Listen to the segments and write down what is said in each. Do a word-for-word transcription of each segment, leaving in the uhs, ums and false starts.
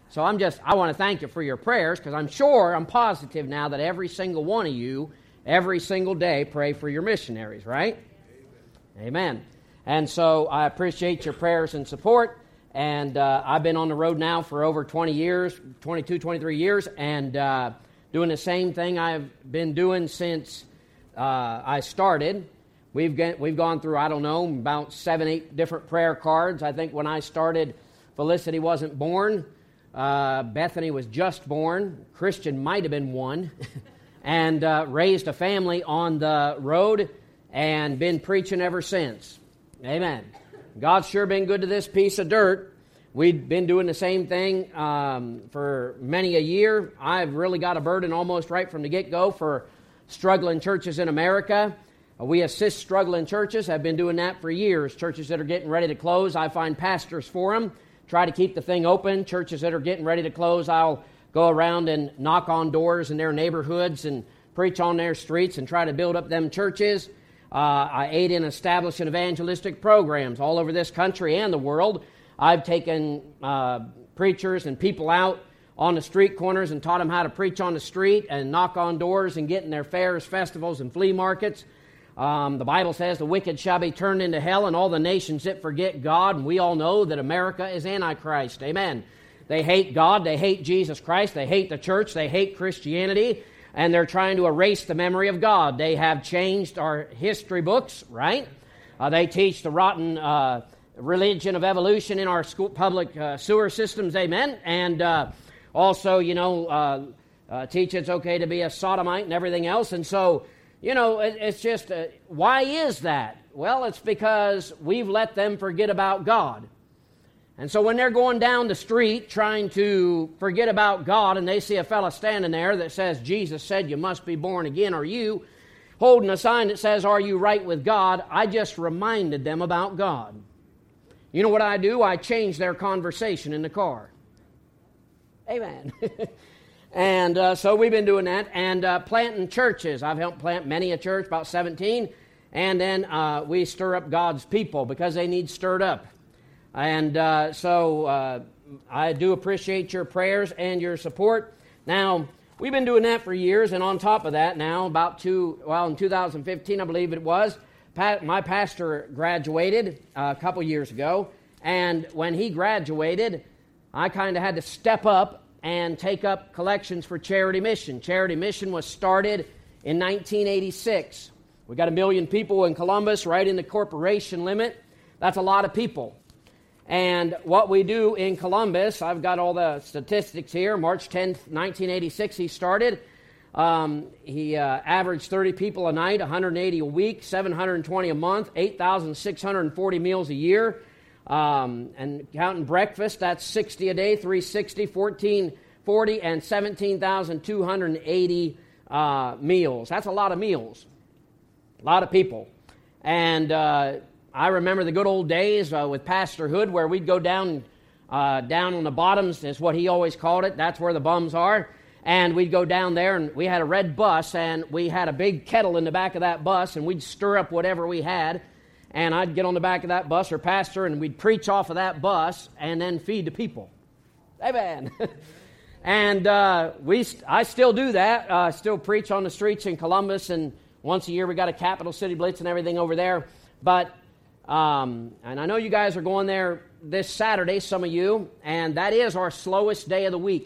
So I'm just, I want to thank you for your prayers, because I'm sure, I'm positive now that every single one of you, every single day, pray for your missionaries, right? Amen. Amen. And so I appreciate your prayers and support. And uh, I've been on the road now for over twenty years, twenty-two, twenty-three years, and uh, doing the same thing I've been doing since uh, I started. We've get, we've gone through, I don't know, about seven, eight different prayer cards. I think when I started, Felicity wasn't born. Uh, Bethany was just born. Christian might have been one. and uh, raised a family on the road and been preaching ever since. Amen. God's sure been good to this piece of dirt. We've been doing the same thing um, for many a year. I've really got a burden almost right from the get-go for struggling churches in America. Uh, we assist struggling churches. I've been doing that for years. Churches that are getting ready to close, I find pastors for them. Try to keep the thing open. Churches that are getting ready to close, I'll go around and knock on doors in their neighborhoods and preach on their streets and try to build up them churches. Uh, I aid in establishing evangelistic programs all over this country and the world. I've taken uh, preachers and people out on the street corners and taught them how to preach on the street and knock on doors and get in their fairs, festivals, and flea markets. Um, the Bible says the wicked shall be turned into hell, and all the nations that forget God. And we all know that America is Antichrist. Amen. They hate God. They hate Jesus Christ. They hate the church. They hate Christianity. And they're trying to erase the memory of God. They have changed our history books, right? Uh, they teach the rotten uh, religion of evolution in our school, public uh, sewer systems, amen? And uh, also, you know, uh, uh, teach it's okay to be a sodomite and everything else. And so, you know, it, it's just, uh, why is that? Well, it's because we've let them forget about God. And so when they're going down the street trying to forget about God and they see a fella standing there that says, Jesus said you must be born again, or you, holding a sign that says, are you right with God, I just reminded them about God. You know what I do? I change their conversation in the car. Amen. and uh, so we've been doing that. And uh, planting churches. I've helped plant many a church, about seventeen. And then uh, we stir up God's people because they need stirred up. And uh, so uh, I do appreciate your prayers and your support. Now, we've been doing that for years, and on top of that now, about two, well, in two thousand fifteen, I believe it was, Pat, my pastor graduated uh, a couple years ago, and when he graduated, I kind of had to step up and take up collections for Charity Mission. Charity Mission was started in nineteen eighty-six. We got a million people in Columbus, right in the corporation limit. That's a lot of people. And what we do in Columbus, I've got all the statistics here. March tenth, nineteen eighty-six, he started. Um, he uh, averaged thirty people a night, one hundred eighty a week, seven hundred twenty a month, eight thousand six hundred forty meals a year. Um, and counting breakfast, that's sixty a day, three hundred sixty, fourteen forty, and seventeen thousand two hundred eighty uh, meals. That's a lot of meals. A lot of people. And uh, I remember the good old days uh, with Pastor Hood where we'd go down uh, down on the bottoms, is what he always called it. That's where the bums are. And we'd go down there, and we had a red bus, and we had a big kettle in the back of that bus, and we'd stir up whatever we had. And I'd get on the back of that bus, or pastor, and we'd preach off of that bus and then feed the people. Amen. and uh, we, I still do that. I uh, still preach on the streets in Columbus, and once a year we got a Capital City Blitz and everything over there. But Um, and I know you guys are going there this Saturday, some of you, and that is our slowest day of the week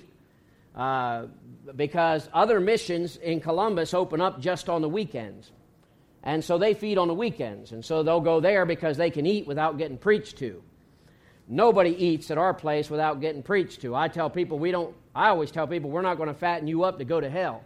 uh, because other missions in Columbus open up just on the weekends. And so they feed on the weekends, and so they'll go there because they can eat without getting preached to. Nobody eats at our place without getting preached to. I tell people we don't, I always tell people we're not going to fatten you up to go to hell.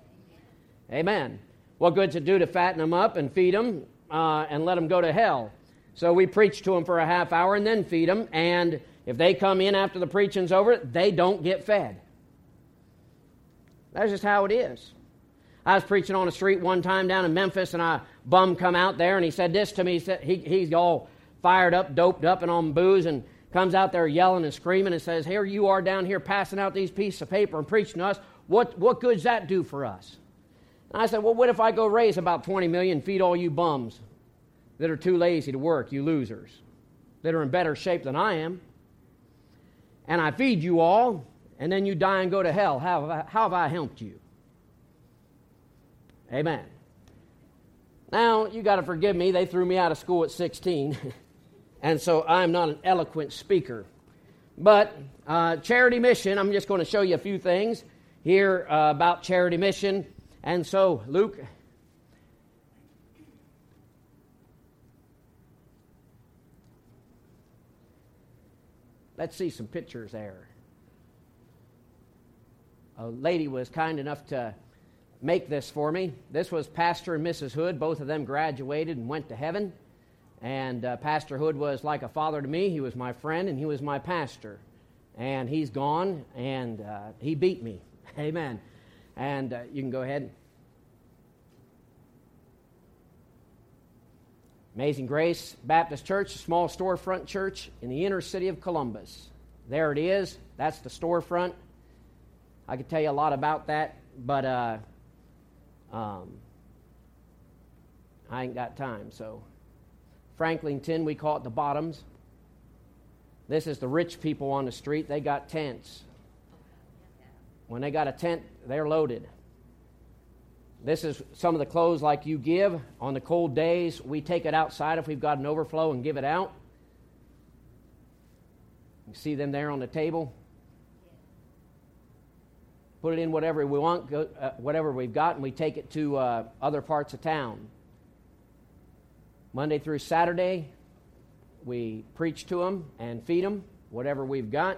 Amen. What good's it do to fatten them up and feed them uh, and let them go to hell? So we preach to them for a half hour and then feed them, and if they come in after the preaching's over, they don't get fed. That's just how it is. I was preaching on the street one time down in Memphis, and a bum come out there, and he said this to me. He said, he, he's all fired up, doped up, and on booze, and comes out there yelling and screaming and says, here you are down here passing out these pieces of paper and preaching to us. What, what good does that do for us? And I said, well, what if I go raise about twenty million and feed all you bums that are too lazy to work, you losers, that are in better shape than I am? And I feed you all, and then you die and go to hell, how have I, how have I helped you? Amen. Now, you got to forgive me. They threw me out of school at sixteen, and so I'm not an eloquent speaker. But uh, charity mission, I'm just going to show you a few things here uh, about charity mission. And so, Luke, let's see some pictures there. A lady was kind enough to make this for me. This was Pastor and Missus Hood. Both of them graduated and went to heaven. And uh, Pastor Hood was like a father to me. He was my friend, and he was my pastor. And he's gone, and uh, he beat me. Amen. And uh, you can go ahead. Amazing Grace Baptist Church, a small storefront church in the inner city of Columbus. There it is. That's the storefront. I could tell you a lot about that, but uh, um, I ain't got time. So, Franklinton, we call it the Bottoms. This is the rich people on the street. They got tents. When they got a tent, they're loaded. This is some of the clothes like you give. On the cold days, we take it outside if we've got an overflow and give it out. You see them there on the table? Put it in whatever we want, go, uh, whatever we've got, and we take it to uh, other parts of town. Monday through Saturday, we preach to them and feed them, whatever we've got.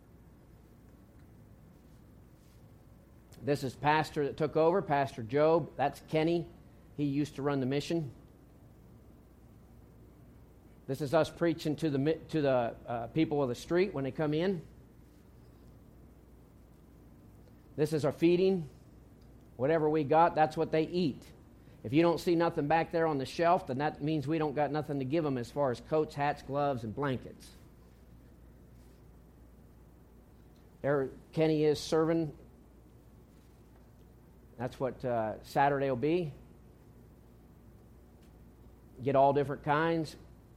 This is pastor that took over, Pastor Job. That's Kenny. He used to run the mission. This is us preaching to the to the uh, people of the street when they come in. This is our feeding. Whatever we got, that's what they eat. If you don't see nothing back there on the shelf, then that means we don't got nothing to give them as far as coats, hats, gloves, and blankets. There Kenny is serving. That's what uh, Saturday will be. Get all different kinds.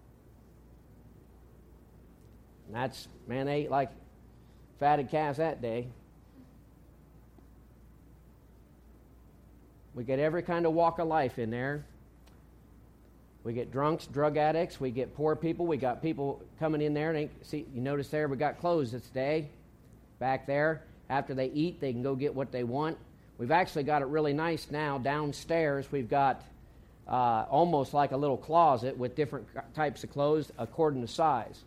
And that's, man, they ate like fatted calves that day. We get every kind of walk of life in there. We get drunks, drug addicts. We get poor people. We got people coming in there. And they, see, you notice there we got clothes this day. Back there. After they eat, they can go get what they want. We've actually got it really nice now. Downstairs, we've got uh, almost like a little closet with different types of clothes according to size.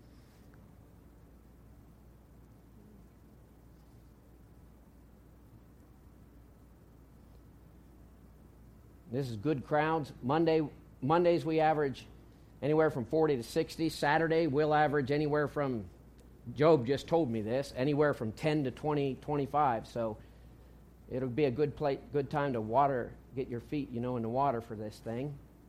This is good crowds. Monday, Mondays we average anywhere from forty to sixty. Saturday we'll average anywhere from, Job just told me this, anywhere from ten to twenty, twenty-five. So it'll be a good plate, good time to water, get your feet, you know, in the water for this thing.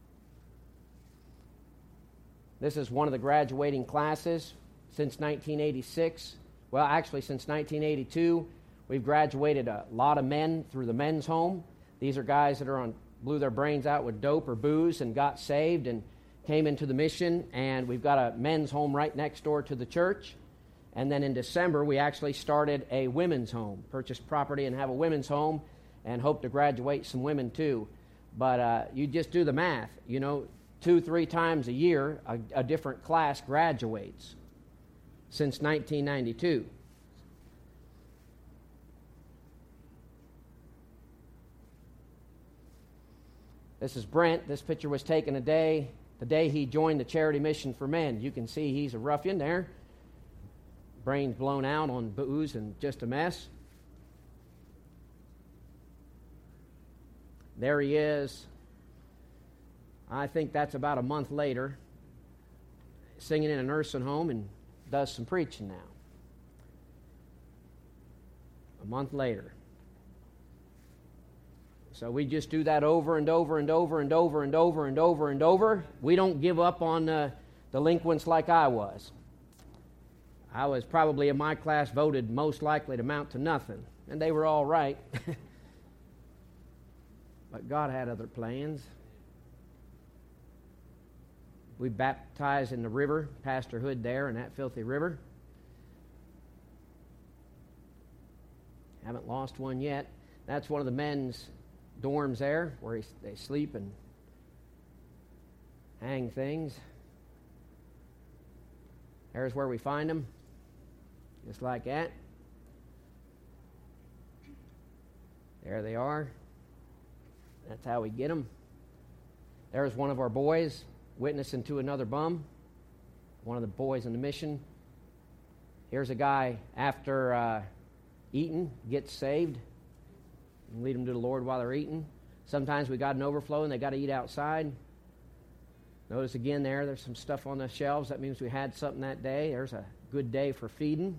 This is one of the graduating classes since nineteen eighty-six. Well, actually, since nineteen eighty-two, we've graduated a lot of men through the men's home. These are guys that are on blew their brains out with dope or booze and got saved and came into the mission. And we've got a men's home right next door to the church. And then in December, we actually started a women's home, purchased property and have a women's home, and hope to graduate some women too. But uh, you just do the math. You know, two, three times a year, a, a different class graduates since nineteen ninety-two. This is Brent. This picture was taken a day, the day he joined the Charity Mission for Men. You can see he's a ruffian there. Brains blown out on booze and just a mess. There he is. I think that's about a month later, singing in a nursing home and does some preaching now. A month later. So we just do that over and over and over and over and over and over and over. We don't give up on uh, delinquents like I was. I was probably in my class voted most likely to amount to nothing. And they were all right. But God had other plans. We baptized in the river, Pastor Hood there in that filthy river. Haven't lost one yet. That's one of the men's dorms there where they sleep and hang things. There's where we find them, just like that. There they are. That's how we get them. There's one of our boys witnessing to another bum, one of the boys in the mission. Here's a guy after uh, eating, gets saved, and lead them to the Lord while they're eating. Sometimes we got an overflow and they got to eat outside. Notice again there, there's some stuff on the shelves. That means we had something that day. There's a good day for feeding.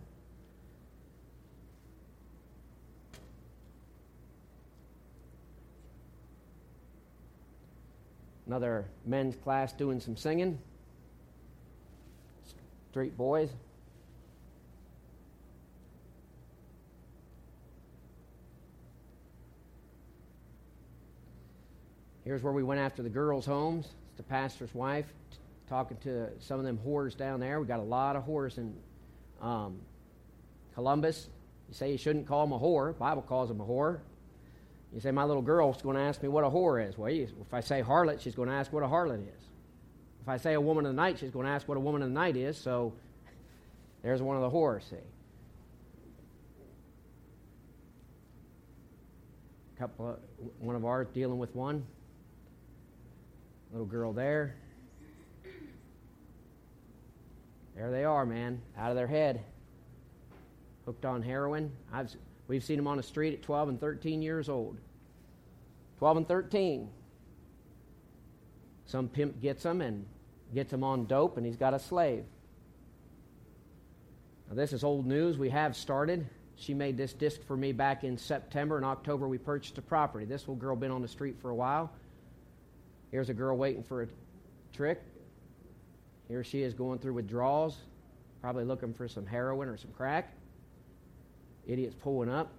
Another men's class doing some singing. Street boys. Here's where we went after the girls' homes. It's the pastor's wife t- talking to some of them whores down there. We got a lot of whores in um, Columbus. You say you shouldn't call them a whore. The Bible calls them a whore. You say, my little girl's going to ask me what a whore is. Well, you, if I say harlot, she's going to ask what a harlot is. If I say a woman of the night, she's going to ask what a woman of the night is. So there's one of the whores, see. Couple of, one of ours dealing with one. Little girl there. There they are, man, out of their head. Hooked on heroin. I've, we've seen them on the street at twelve and thirteen years old. twelve and thirteen. Some pimp gets them and gets them on dope, and he's got a slave. Now, this is old news. We have started. She made this disc for me back in September. In October, we purchased a property. This little girl been on the street for a while. Here's a girl waiting for a trick. Here she is going through withdrawals, probably looking for some heroin or some crack. Idiot's pulling up.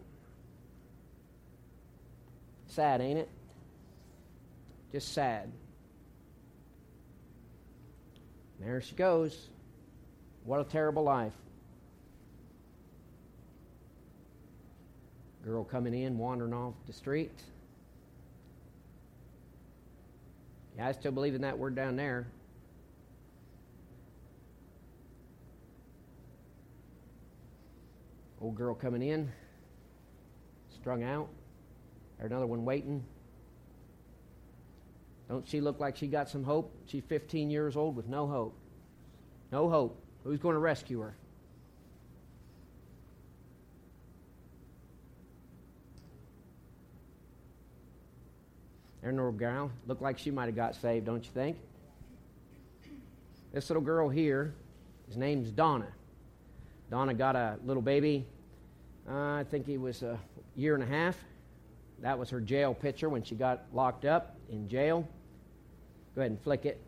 Sad, ain't it? Just sad. There she goes. What a terrible life. Girl coming in, wandering off the street. Yeah, I still believe in that word down there. Old girl coming in, strung out. There's another one waiting. Don't she look like she got some hope? She's fifteen years old with no hope. No hope. Who's going to rescue her? There's an old gal. Looked like she might have got saved, don't you think? This little girl here, his name's Donna. Donna got a little baby. Uh, I think he was a year and a half. That was her jail picture when she got locked up in jail. Go ahead and flick it.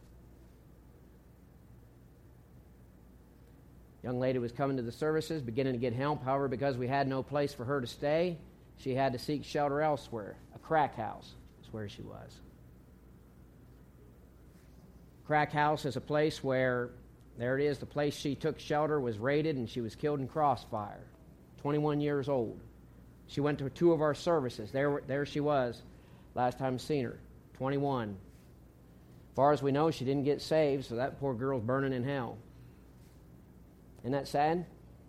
Young lady was coming to the services, beginning to get help. However, because we had no place for her to stay, she had to seek shelter elsewhere. A crack house is where she was. Crack house is a place where, there it is, the place she took shelter was raided and she was killed in crossfire. twenty-one years old. She went to two of our services. There, there she was, last time seen her, twenty-one. As far as we know, she didn't get saved, so that poor girl's burning in hell. Isn't that sad?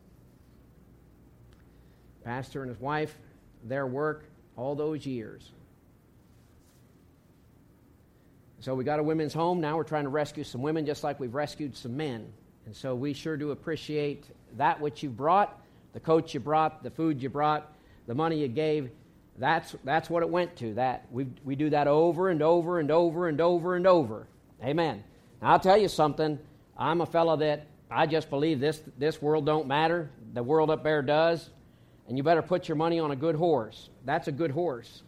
Pastor and his wife, their work, all those years. So we got a women's home. Now we're trying to rescue some women just like we've rescued some men. And so we sure do appreciate that which you brought, the coat you brought, the food you brought, the money you gave. That's that's what it went to. That we we do that over and over and over and over and over. Amen. Now I'll tell you something. I'm a fellow that I just believe this this world don't matter. The world up there does. And you better put your money on a good horse. That's a good horse.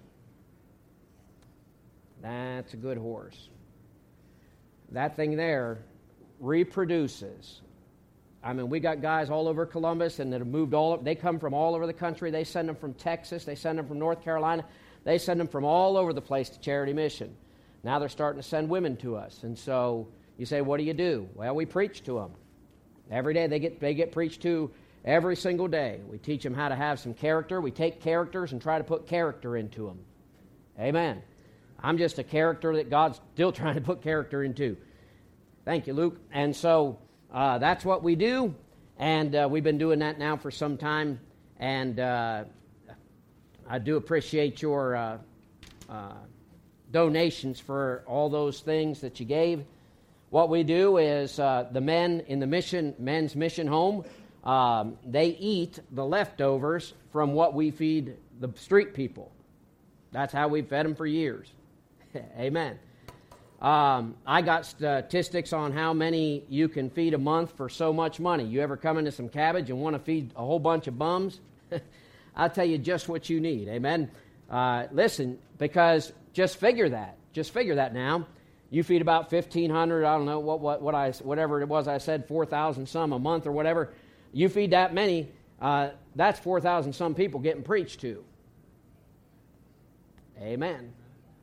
That's a good horse. That thing there reproduces. I mean, we got guys all over Columbus and that have moved all over. They come from all over the country. They send them from Texas. They send them from North Carolina. They send them from all over the place to Charity Mission. Now they're starting to send women to us. And so you say, what do you do? Well, we preach to them. Every day they get they get preached to every single day. We teach them how to have some character. We take characters and try to put character into them. Amen. I'm just a character that God's still trying to put character into. Thank you, Luke. And so uh, that's what we do, and uh, we've been doing that now for some time, and uh, I do appreciate your uh, uh, donations for all those things that you gave. What we do is uh, the men in the mission men's mission home, um, they eat the leftovers from what we feed the street people. That's how we've fed them for years. Amen. Um, I got statistics on how many you can feed a month for so much money. You ever come into some cabbage and want to feed a whole bunch of bums? I'll tell you just what you need. Amen. Uh, listen, because just figure that. Just figure that now. You feed about fifteen hundred, I don't know, what what what I whatever it was I said, four thousand some a month or whatever. You feed that many, uh, that's four thousand some people getting preached to. Amen.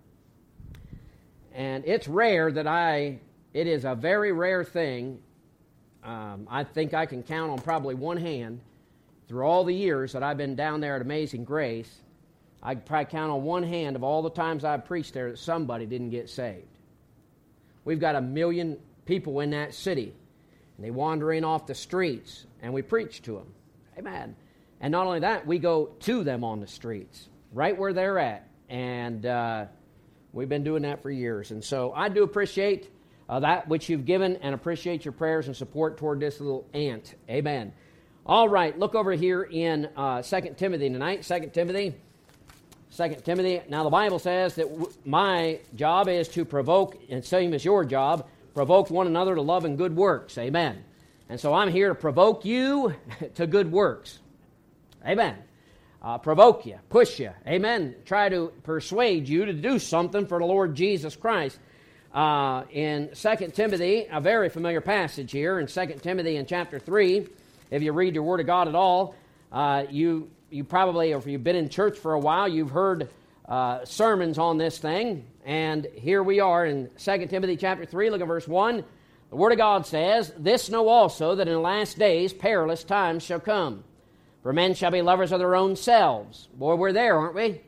And it's rare that I, it is a very rare thing. Um, I think I can count on probably one hand through all the years that I've been down there at Amazing Grace. I could probably count on one hand of all the times I've preached there that somebody didn't get saved. We've got a million people in that city, and they wander in off the streets, and we preach to them. Amen. And not only that, we go to them on the streets, right where they're at. And uh, we've been doing that for years. And so I do appreciate uh, that which you've given and appreciate your prayers and support toward this little ant. Amen. All right, look over here in uh, Second Timothy tonight. Second Timothy. Second Timothy. Now the Bible says that w- my job is to provoke, and same as your job, provoke one another to love and good works. Amen. And so I'm here to provoke you to good works. Amen. Uh, provoke you, push you. Amen. Try to persuade you to do something for the Lord Jesus Christ. Uh, in Second Timothy, a very familiar passage here, in Second Timothy in chapter three, if you read your Word of God at all, uh, you you probably, or if you've been in church for a while, you've heard uh, sermons on this thing. And here we are in Second Timothy chapter three, look at verse one. The Word of God says, "This know also, that in the last days perilous times shall come. For men shall be lovers of their own selves." Boy, we're there, aren't we?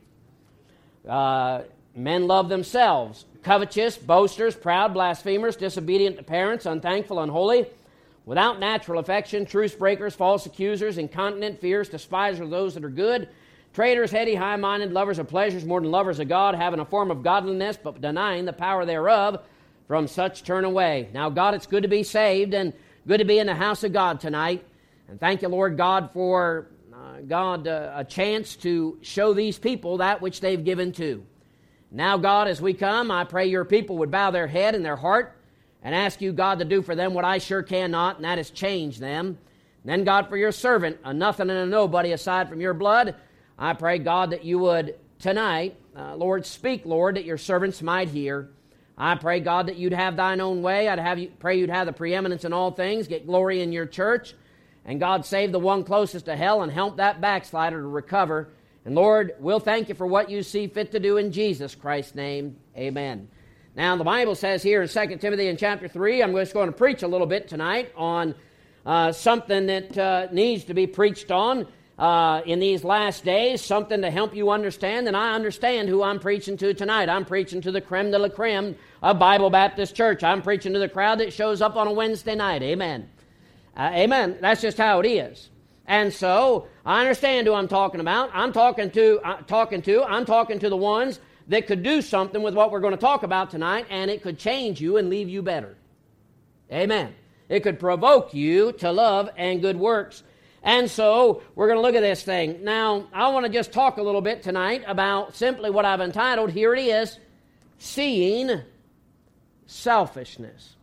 Uh, men love themselves. Covetous, boasters, proud, blasphemers, disobedient to parents, unthankful, unholy, without natural affection, truce breakers, false accusers, incontinent, fierce, despisers of those that are good, traitors, heady, high-minded, lovers of pleasures more than lovers of God, having a form of godliness, but denying the power thereof. From such turn away. Now, God, it's good to be saved and good to be in the house of God tonight. And thank you, Lord God, for, uh, God, uh, a chance to show these people that which they've given to. Now, God, as we come, I pray your people would bow their head and their heart and ask you, God, to do for them what I sure cannot, and that is change them. And then, God, for your servant, a nothing and a nobody aside from your blood, I pray, God, that you would tonight, uh, Lord, speak, Lord, that your servants might hear. I pray, God, that you'd have thine own way. I'd have you pray you'd have the preeminence in all things, get glory in your church. And God, save the one closest to hell and help that backslider to recover. And Lord, we'll thank you for what you see fit to do in Jesus Christ's name. Amen. Now, the Bible says here in Second Timothy in chapter three, I'm just going to preach a little bit tonight on uh, something that uh, needs to be preached on uh, in these last days, something to help you understand. And I understand who I'm preaching to tonight. I'm preaching to the creme de la creme of Bible Baptist Church. I'm preaching to the crowd that shows up on a Wednesday night. Amen. Uh, amen. That's just how it is. And so I understand who I'm talking about. I'm talking to, uh, talking to, I'm talking to the ones that could do something with what we're going to talk about tonight, and it could change you and leave you better. Amen. It could provoke you to love and good works. And so we're going to look at this thing. Now, I want to just talk a little bit tonight about simply what I've entitled, here it is, Seeing Selfishness.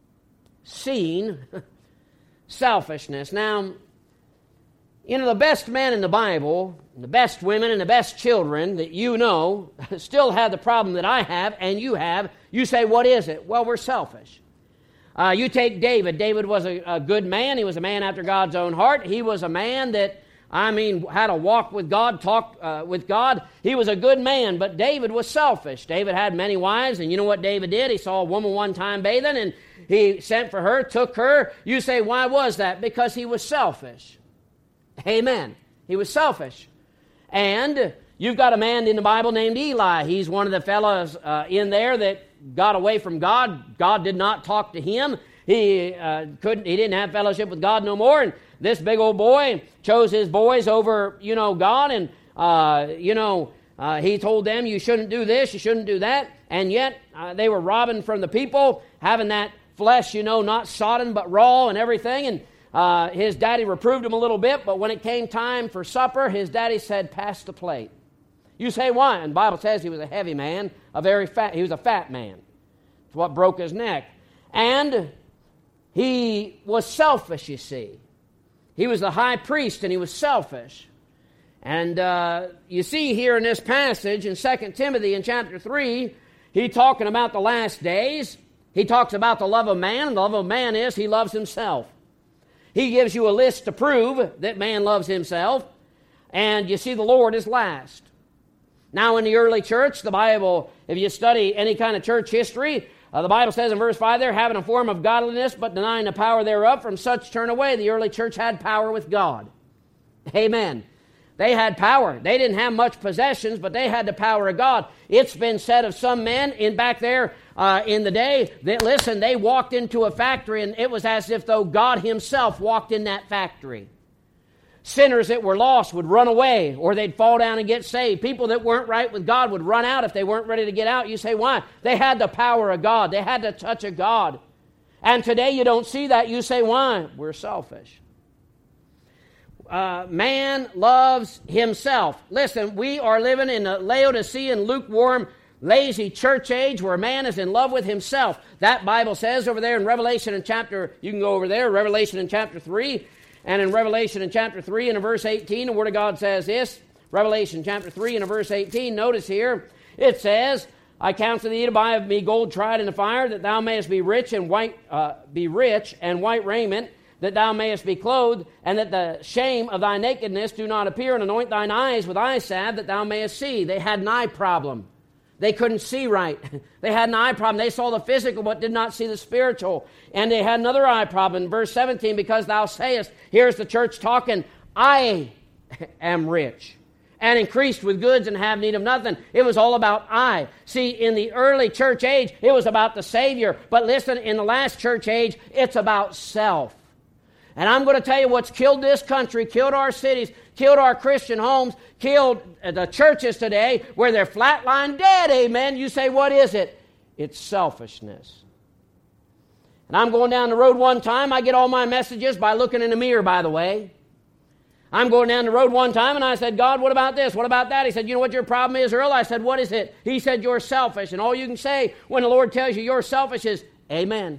Seeing selfishness. Now, you know, the best men in the Bible, the best women and the best children that you know still have the problem that I have and you have. You say, what is it? Well, we're selfish. Uh, you take David. David was a, a good man. He was a man after God's own heart. He was a man that, I mean, had a walk with God, talk uh, with God. He was a good man, but David was selfish. David had many wives, and you know what David did? He saw a woman one time bathing, and he sent for her, took her. You say, why was that? Because he was selfish. Amen. He was selfish. And you've got a man in the Bible named Eli. He's one of the fellows uh, in there that got away from God. God did not talk to him. He uh, couldn't. He didn't have fellowship with God no more. And this big old boy chose his boys over, you know, God. And, uh, you know, uh, he told them, you shouldn't do this, you shouldn't do that. And yet uh, they were robbing from the people, having that flesh, you know, not sodden but raw and everything. And uh, his daddy reproved him a little bit. But when it came time for supper, his daddy said, pass the plate. You say why? And the Bible says he was a heavy man, a very fat, he was a fat man. It's what broke his neck. And he was selfish, you see. He was the high priest and he was selfish. And uh, you see here in this passage in Second Timothy in chapter three, he talking about the last days. He talks about the love of man, and the love of man is he loves himself. He gives you a list to prove that man loves himself. And you see the Lord is last. Now in the early church, the Bible, if you study any kind of church history, uh, the Bible says in verse five there, having a form of godliness, but denying the power thereof, from such turn away. The early church had power with God. Amen. They had power. They didn't have much possessions, but they had the power of God. It's been said of some men in back there uh, in the day that, listen, they walked into a factory and it was as if though God himself walked in that factory. Sinners that were lost would run away or they'd fall down and get saved. People that weren't right with God would run out if they weren't ready to get out. You say, why? They had the power of God. They had the touch of God. And today you don't see that. You say, why? We're selfish. Uh, man loves himself. Listen, we are living in a Laodicean, lukewarm, lazy church age where man is in love with himself. That Bible says over there in Revelation in chapter, you can go over there, Revelation in chapter three, and in Revelation in chapter three and in verse eighteen, the Word of God says this, Revelation chapter three and in verse eighteen, notice here, it says, I counsel thee to buy of me gold tried in the fire, that thou mayest be rich and white, uh, be rich and white raiment, that thou mayest be clothed, and that the shame of thy nakedness do not appear, and anoint thine eyes with eye salve, that thou mayest see. They had an eye problem. They couldn't see right. They had an eye problem. They saw the physical, but did not see the spiritual. And they had another eye problem. In verse seventeen, because thou sayest, here's the church talking, I am rich, and increased with goods and have need of nothing. It was all about I. See, in the early church age, it was about the Savior. But listen, in the last church age, it's about self. And I'm going to tell you what's killed this country, killed our cities, killed our Christian homes, killed the churches today where they're flatline dead, amen. You say, what is it? It's selfishness. And I'm going down the road one time. I get all my messages by looking in the mirror, by the way. I'm going down the road one time and I said, God, what about this? What about that? He said, you know what your problem is, Earl? I said, what is it? He said, you're selfish. And all you can say when the Lord tells you you're selfish is, amen.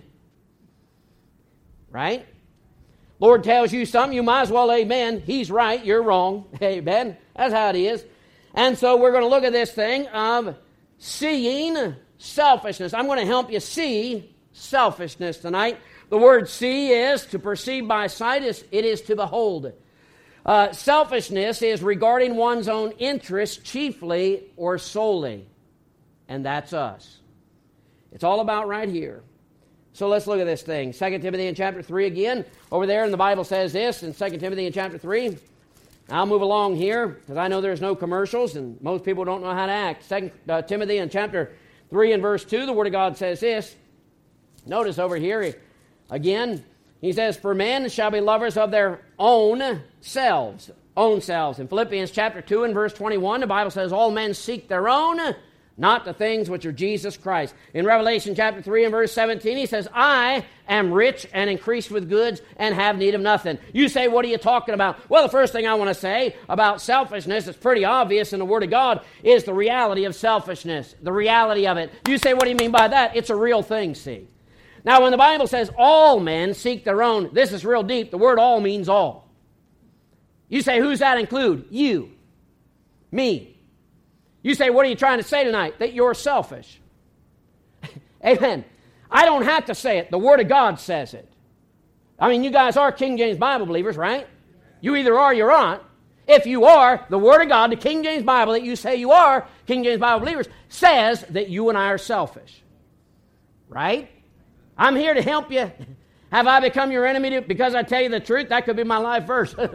Right? Lord tells you something, you might as well amen. He's right, you're wrong. Amen. That's how it is. And so we're going to look at this thing of seeing selfishness. I'm going to help you see selfishness tonight. The word see is to perceive by sight. It is to behold. Uh, selfishness is regarding one's own interests chiefly or solely. And that's us. It's all about right here. So let's look at this thing. Second Timothy in chapter three again. Over there in the Bible says this in Second Timothy in chapter three. I'll move along here because I know there's no commercials and most people don't know how to act. Second uh, Timothy in chapter three and verse two, the Word of God says this. Notice over here again, he says, for men shall be lovers of their own selves. Own selves. In Philippians chapter two and verse twenty-one, the Bible says, all men seek their own, not the things which are Jesus Christ. In Revelation chapter three and verse seventeen, he says, I am rich and increased with goods and have need of nothing. You say, what are you talking about? Well, the first thing I want to say about selfishness, it's pretty obvious in the Word of God, is the reality of selfishness. The reality of it. You say, what do you mean by that? It's a real thing, see. Now, when the Bible says all men seek their own, this is real deep. The word all means all. You say, who's that include? You. Me. You say, what are you trying to say tonight? That you're selfish. Amen. I don't have to say it. The Word of God says it. I mean, you guys are King James Bible believers, right? You either are or you're not. If you are, the Word of God, the King James Bible that you say you are, King James Bible believers, says that you and I are selfish. Right? I'm here to help you. Have I become your enemy because I tell you the truth? That could be my life verse.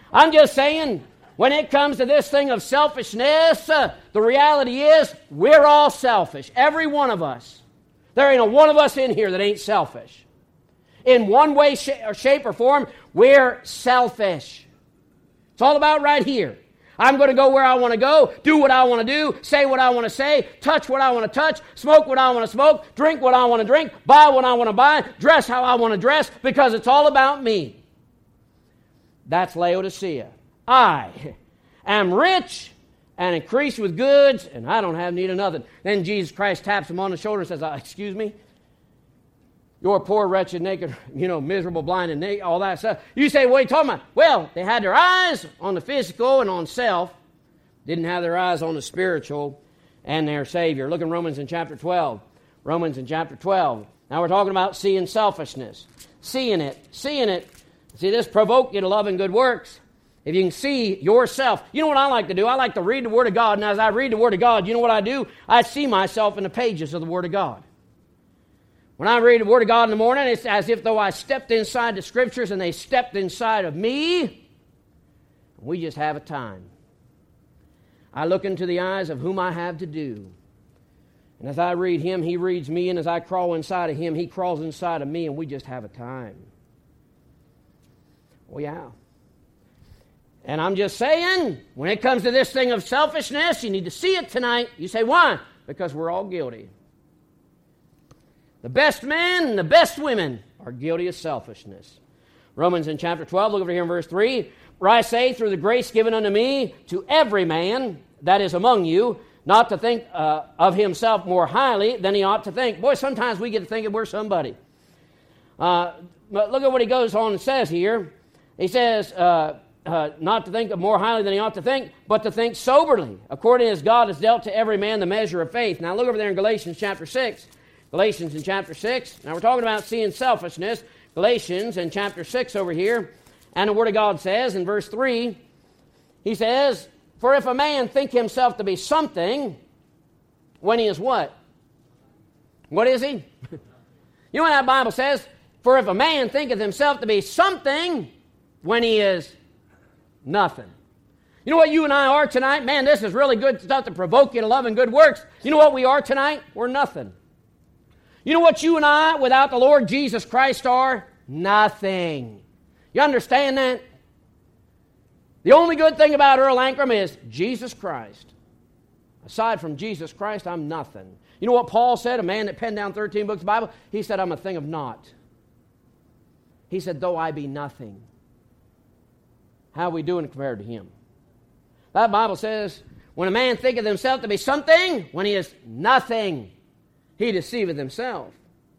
I'm just saying, when it comes to this thing of selfishness, uh, the reality is we're all selfish. Every one of us. There ain't a one of us in here that ain't selfish. In one way, sh- or shape, or form, we're selfish. It's all about right here. I'm going to go where I want to go, do what I want to do, say what I want to say, touch what I want to touch, smoke what I want to smoke, drink what I want to drink, buy what I want to buy, dress how I want to dress, because it's all about me. That's Laodicea. I am rich and increased with goods, and I don't have need of nothing. Then Jesus Christ taps him on the shoulder and says, uh, excuse me? You're poor, wretched, naked, you know, miserable, blind, and naked, all that stuff. You say, what are you talking about? Well, they had their eyes on the physical and on self. Didn't have their eyes on the spiritual and their Savior. Look in Romans in chapter twelve. Romans in chapter twelve. Now we're talking about seeing selfishness. Seeing it. Seeing it. See, this provoke you to love and good works. If you can see yourself. You know what I like to do? I like to read the Word of God. And as I read the Word of God, you know what I do? I see myself in the pages of the Word of God. When I read the Word of God in the morning, it's as if though I stepped inside the Scriptures and they stepped inside of me. We just have a time. I look into the eyes of whom I have to do. And as I read Him, He reads me. And as I crawl inside of Him, He crawls inside of me. And we just have a time. Oh, yeah. And I'm just saying, when it comes to this thing of selfishness, you need to see it tonight. You say, why? Because we're all guilty. The best men and the best women are guilty of selfishness. Romans in chapter twelve, look over here in verse three. For I say, through the grace given unto me, to every man that is among you, not to think uh, of himself more highly than he ought to think. Boy, sometimes we get to thinking we're somebody. Uh, but look at what he goes on and says here. He says, uh, uh, not to think of more highly than he ought to think, but to think soberly, according as God has dealt to every man the measure of faith. Now look over there in Galatians chapter six. Galatians in chapter six. Now we're talking about seeing selfishness. Galatians in chapter six over here. And the Word of God says in verse three, he says, for if a man think himself to be something, when he is what? What is he? You know what that Bible says? For if a man thinketh himself to be something, when he is nothing. You know what you and I are tonight? Man, this is really good stuff to provoke you to love and good works. You know what we are tonight? We're nothing. You know what you and I, without the Lord Jesus Christ, are? Nothing. You understand that? The only good thing about Earl Ankrum is Jesus Christ. Aside from Jesus Christ, I'm nothing. You know what Paul said, a man that penned down thirteen books of the Bible? He said, I'm a thing of naught. He said, though I be nothing. How are we doing compared to him? That Bible says, when a man thinketh himself to be something, when he is nothing, he deceiveth himself.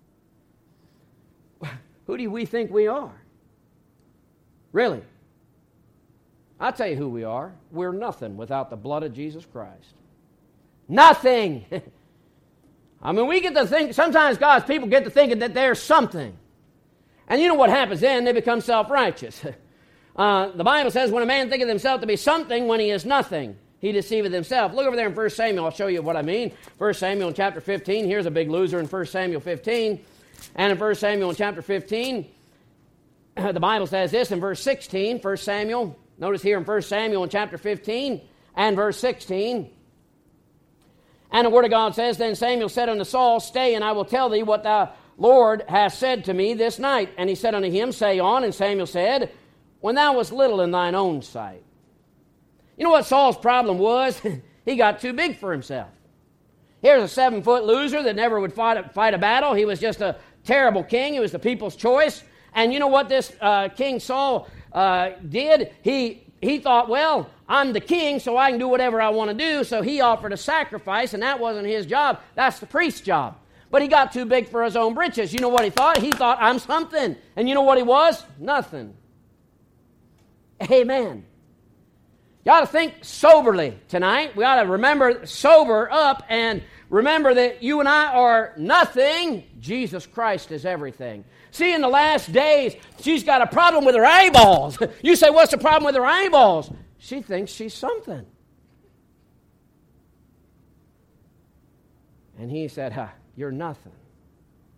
Who do we think we are? Really? I'll tell you who we are. We're nothing without the blood of Jesus Christ. Nothing! I mean, we get to think, sometimes God's people get to thinking that they're something. And you know what happens then? They become self-righteous. Uh, the Bible says, when a man thinketh himself to be something, when he is nothing, he deceiveth himself. Look over there in First Samuel. I'll show you what I mean. First Samuel in chapter fifteen. Here's a big loser in First Samuel fifteen. And in First Samuel in chapter fifteen, the Bible says this in verse sixteen. First Samuel. Notice here in First Samuel in chapter fifteen and verse sixteen. And the Word of God says, then Samuel said unto Saul, stay, and I will tell thee what the Lord hath said to me this night. And he said unto him, say on. And Samuel said, when thou wast little in thine own sight. You know what Saul's problem was? He got too big for himself. Here's a seven-foot loser that never would fight a, fight a battle. He was just a terrible king. He was the people's choice. And you know what this uh, King Saul uh, did? He, he thought, well, I'm the king, so I can do whatever I want to do. So he offered a sacrifice, and that wasn't his job. That's the priest's job. But he got too big for his own britches. You know what he thought? He thought, I'm something. And you know what he was? Nothing. Amen. You ought to think soberly tonight. We ought to remember, sober up, and remember that you and I are nothing. Jesus Christ is everything. See, in the last days, she's got a problem with her eyeballs. You say, what's the problem with her eyeballs? She thinks she's something. And he said, huh, you're nothing.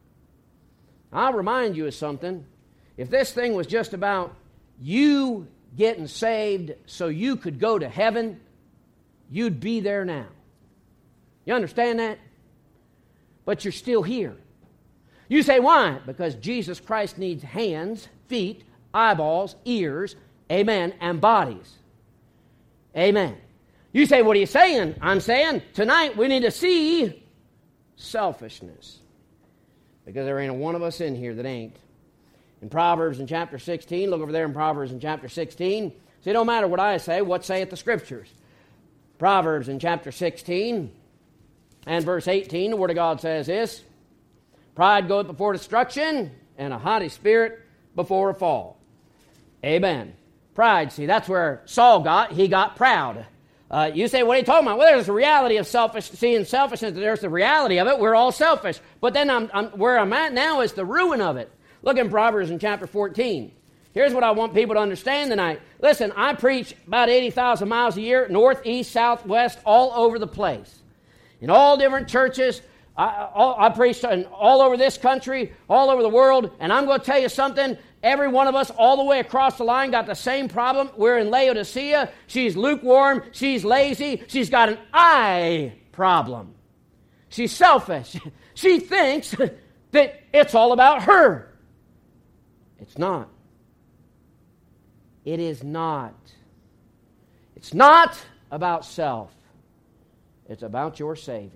I'll remind you of something. If this thing was just about you getting saved so you could go to heaven, you'd be there now. You understand that? But you're still here. You say, why? Because Jesus Christ needs hands, feet, eyeballs, ears, amen, and bodies. Amen. You say, what are you saying? I'm saying tonight we need to see selfishness. Because there ain't a one of us in here that ain't. In Proverbs in chapter sixteen, look over there in Proverbs in chapter sixteen. See, it don't matter what I say, what saith the Scriptures. Proverbs in chapter sixteen and verse eighteen, the Word of God says this: pride goeth before destruction, and a haughty spirit before a fall. Amen. Pride, see, that's where Saul got. He got proud. Uh, you say, what are you talking about? Well, there's the reality of selfish, seeing selfishness. There's the reality of it. We're all selfish. But then I'm, I'm, where I'm at now is the ruin of it. Look in Proverbs in chapter fourteen. Here's what I want people to understand tonight. Listen, I preach about eighty thousand miles a year, north, east, south, west, all over the place. In all different churches. I, all, I preach in, all over this country, all over the world. And I'm going to tell you something. Every one of us all the way across the line got the same problem. We're in Laodicea. She's lukewarm. She's lazy. She's got an I problem. She's selfish. She thinks that it's all about her. It's not. It is not. It's not about self. It's about your Savior.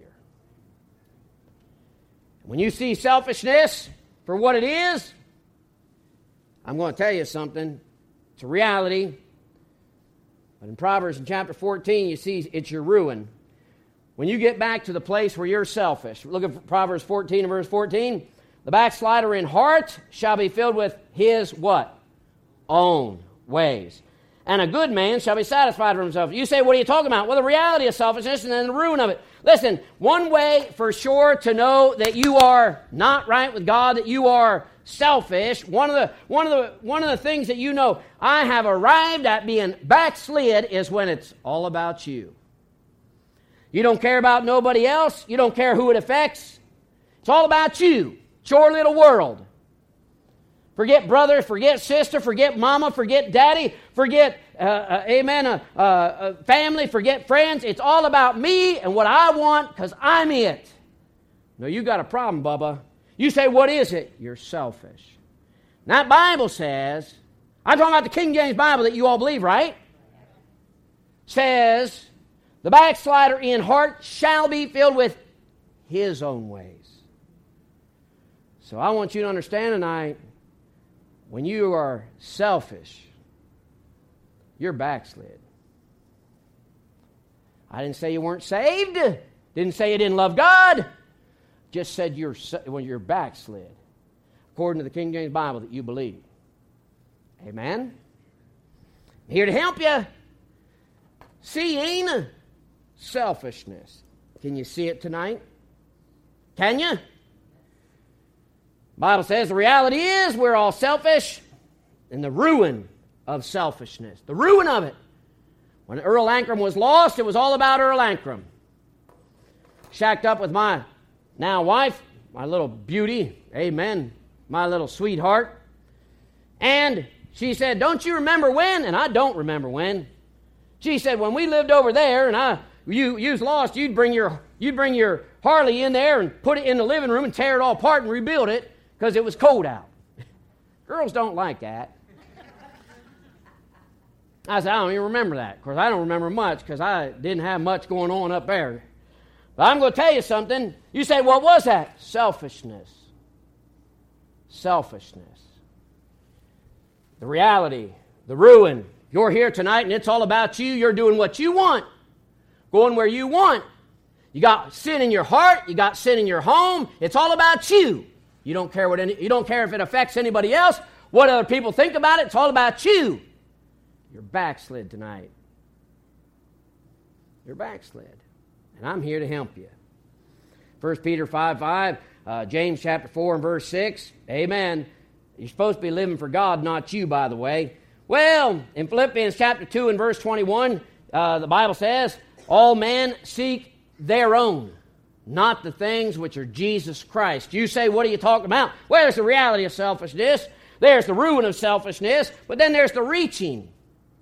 When you see selfishness for what it is, I'm going to tell you something. It's a reality. But in Proverbs in chapter fourteen, you see it's your ruin. When you get back to the place where you're selfish, look at Proverbs fourteen and verse fourteen. The backslider in heart shall be filled with his what? Own ways. And a good man shall be satisfied with himself. You say, what are you talking about? Well, the reality of selfishness and then the ruin of it. Listen, one way for sure to know that you are not right with God, that you are selfish, one of the one of the one of the things that you know I have arrived at being backslid is when it's all about you. You don't care about nobody else. You don't care who it affects. It's all about you. It's your little world. Forget brother, forget sister, forget mama, forget daddy, forget, uh, uh, amen, uh, uh, uh, family, forget friends. It's all about me and what I want because I'm it. No, you got a problem, Bubba. You say, what is it? You're selfish. And that Bible says, I'm talking about the King James Bible that you all believe, right? Says, the backslider in heart shall be filled with his own ways. So I want you to understand tonight, when you are selfish, you're backslid. I didn't say you weren't saved. Didn't say you didn't love God. Just said you're when you're backslid, according to the King James Bible that you believe. Amen? I'm here to help you. Seeing selfishness. Can you see it tonight? Can you? The Bible says the reality is we're all selfish, and the ruin of selfishness. The ruin of it. When Earl Ankrum was lost, it was all about Earl Ankrum. Shacked up with my now wife, my little beauty, amen, my little sweetheart. And she said, don't you remember when? And I don't remember when. She said, when we lived over there and I you you was lost, you'd bring your you'd bring your Harley in there and put it in the living room and tear it all apart and rebuild it because it was cold out. Girls don't like that. I said, I don't even remember that. Of course, I don't remember much because I didn't have much going on up there. But I'm going to tell you something. You say, what was that? Selfishness. Selfishness. The reality, the ruin. You're here tonight and it's all about you. You're doing what you want. Going where you want. You got sin in your heart. You got sin in your home. It's all about you. You don't care what any, you don't care if it affects anybody else. What other people think about it. It's all about you. You're backslid tonight. You're backslid. And I'm here to help you. First Peter five five, uh, James chapter four and verse six. Amen. You're supposed to be living for God, not you, by the way. Well, in Philippians chapter two and verse twenty-one, uh, the Bible says, all men seek their own, not the things which are Jesus Christ. You say, what are you talking about? Well, there's the reality of selfishness. There's the ruin of selfishness. But then there's the reaching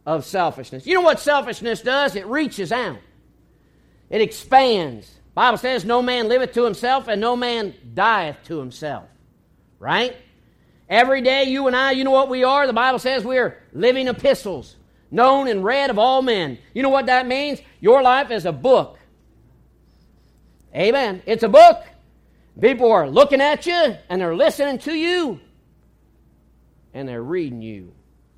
of selfishness. You know what selfishness does? It reaches out. It expands. The Bible says, no man liveth to himself, and no man dieth to himself. Right? Every day, you and I, you know what we are? The Bible says we are living epistles, known and read of all men. You know what that means? Your life is a book. Amen. It's a book. People are looking at you, and they're listening to you, and they're reading you.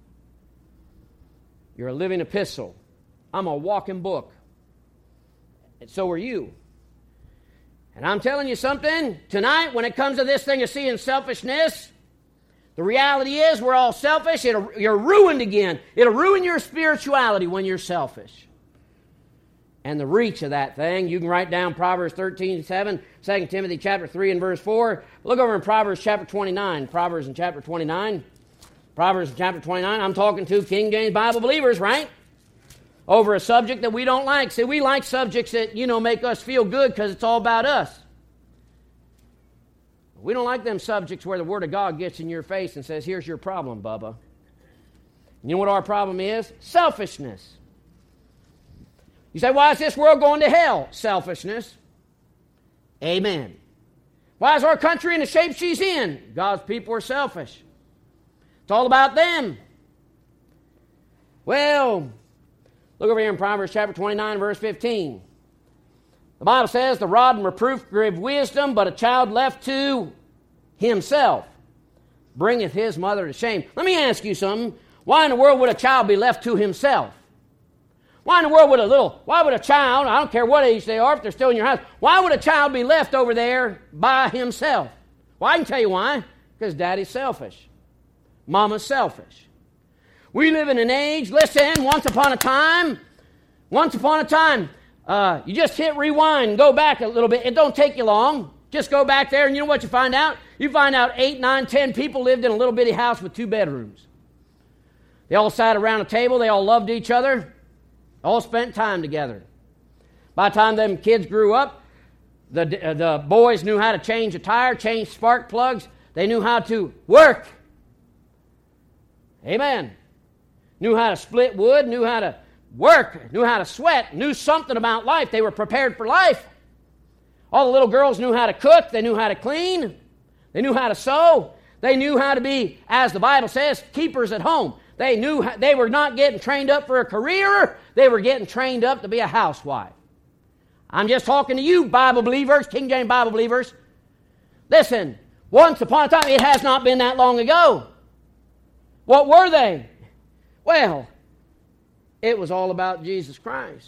You're a living epistle. I'm a walking book. And so are you. And I'm telling you something, tonight, when it comes to this thing of seeing selfishness, the reality is we're all selfish. It'll, you're ruined again. It'll ruin your spirituality when you're selfish. And the reach of that thing, you can write down Proverbs thirteen seven, Second Timothy chapter three and verse four. Look over in Proverbs chapter twenty-nine. Proverbs in chapter twenty-nine. Proverbs in chapter twenty-nine. I'm talking to King James Bible believers, right? Over a subject that we don't like. See, we like subjects that, you know, make us feel good because it's all about us. We don't like them subjects where the Word of God gets in your face and says, here's your problem, Bubba. You know what our problem is? Selfishness. You say, why is this world going to hell? Selfishness. Amen. Why is our country in the shape she's in? God's people are selfish. It's all about them. Well, look over here in Proverbs chapter twenty-nine, verse fifteen. The Bible says, the rod and reproof give wisdom, but a child left to himself bringeth his mother to shame. Let me ask you something. Why in the world would a child be left to himself? Why in the world would a little, why would a child, I don't care what age they are, if they're still in your house, why would a child be left over there by himself? Well, I can tell you why. Because daddy's selfish. Mama's selfish. We live in an age, listen, once upon a time, once upon a time, uh, you just hit rewind and go back a little bit. It don't take you long. Just go back there and you know what you find out? You find out eight, nine, ten people lived in a little bitty house with two bedrooms. They all sat around a table. They all loved each other. All spent time together. By the time them kids grew up, the, uh, the boys knew how to change a tire, change spark plugs. They knew how to work. Amen. Knew how to split wood, knew how to work, knew how to sweat, knew something about life. They were prepared for life. All the little girls knew how to cook. They knew how to clean. They knew how to sew. They knew how to be, as the Bible says, keepers at home. They knew how, they were not getting trained up for a career. They were getting trained up to be a housewife. I'm just talking to you, Bible believers, King James Bible believers. Listen, once upon a time, it has not been that long ago. What were they? Well, it was all about Jesus Christ.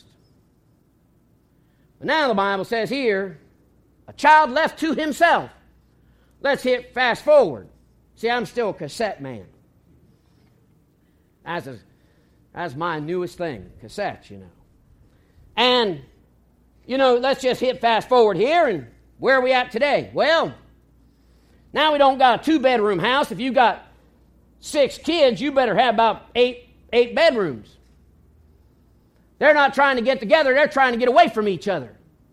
But now the Bible says here, a child left to himself. Let's hit fast forward. See, I'm still a cassette man. That's, a, that's my newest thing, cassettes, you know. And, you know, let's just hit fast forward here, and where are we at today? Well, now we don't got a two-bedroom house. If you got six kids, you better have about eight, eight bedrooms. They're not trying to get together. They're trying to get away from each other.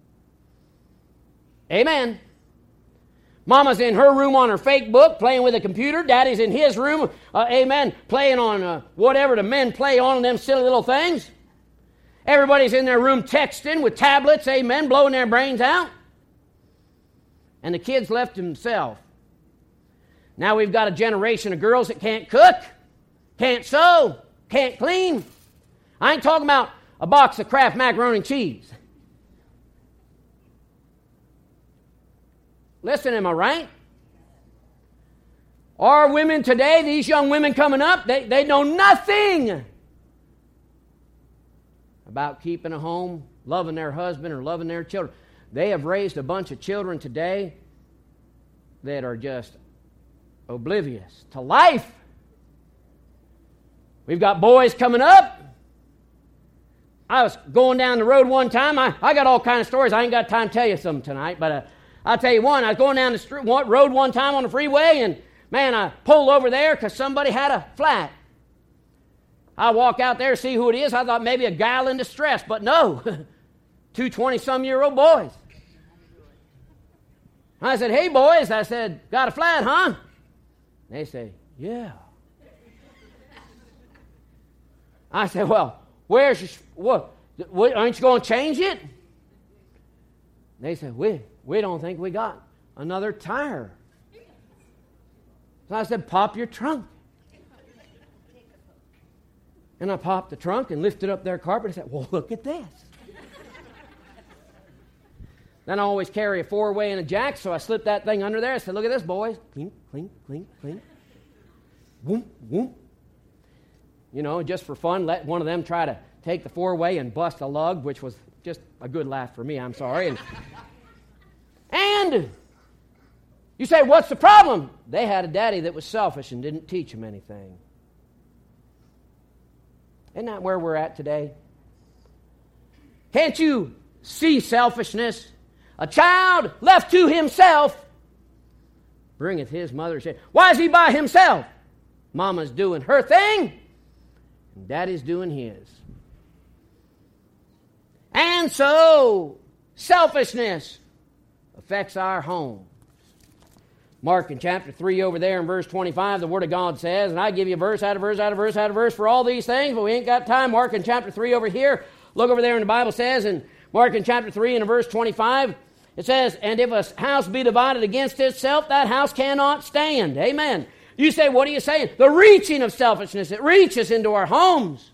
Amen. Mama's in her room on her fake book playing with a computer. Daddy's in his room, uh, amen, playing on uh, whatever the men play on them silly little things. Everybody's in their room texting with tablets, amen, blowing their brains out. And the kids left himself. Now we've got a generation of girls that can't cook, can't sew, can't clean. I ain't talking about a box of Kraft macaroni and cheese. Listen, am I right? Our women today, these young women coming up, they, they know nothing about keeping a home, loving their husband or loving their children. They have raised a bunch of children today that are just oblivious to life. We've got boys coming up. I was going down the road one time. I, I got all kinds of stories. I ain't got time to tell you some tonight, but uh, I'll tell you one. I was going down the street, one, road one time on the freeway, and man, I pulled over there because somebody had a flat. I walk out there to see who it is. I thought maybe a gal in distress, but no, two twenty-some-year-old boys. I said, hey, boys, I said, got a flat, huh? They say, yeah. I said, well, where's your, what, what aren't you going to change it? They said, we, we don't think we got another tire. So I said, pop your trunk. And I popped the trunk and lifted up their carpet and said, well, look at this. Then I always carry a four-way and a jack, so I slipped that thing under there. I said, look at this, boys. Clink, clink, clink, clink. Whoop, whoop. You know, just for fun, let one of them try to take the four-way and bust a lug, which was just a good laugh for me, I'm sorry. And, and you say, what's the problem? They had a daddy that was selfish and didn't teach them anything. Isn't that where we're at today? Can't you see selfishness? A child left to himself bringeth his mother shame. Why is he by himself? Mama's doing her thing, and Daddy's doing his. And so, selfishness affects our home. Mark in chapter three over there in verse twenty-five, the Word of God says, and I give you verse out of verse out of verse out of verse for all these things, but we ain't got time. Mark in chapter three over here, look over there in the Bible says, in Mark in chapter three and in verse twenty-five, it says, and if a house be divided against itself, that house cannot stand. Amen. You say, what are you saying? The reaching of selfishness, it reaches into our homes.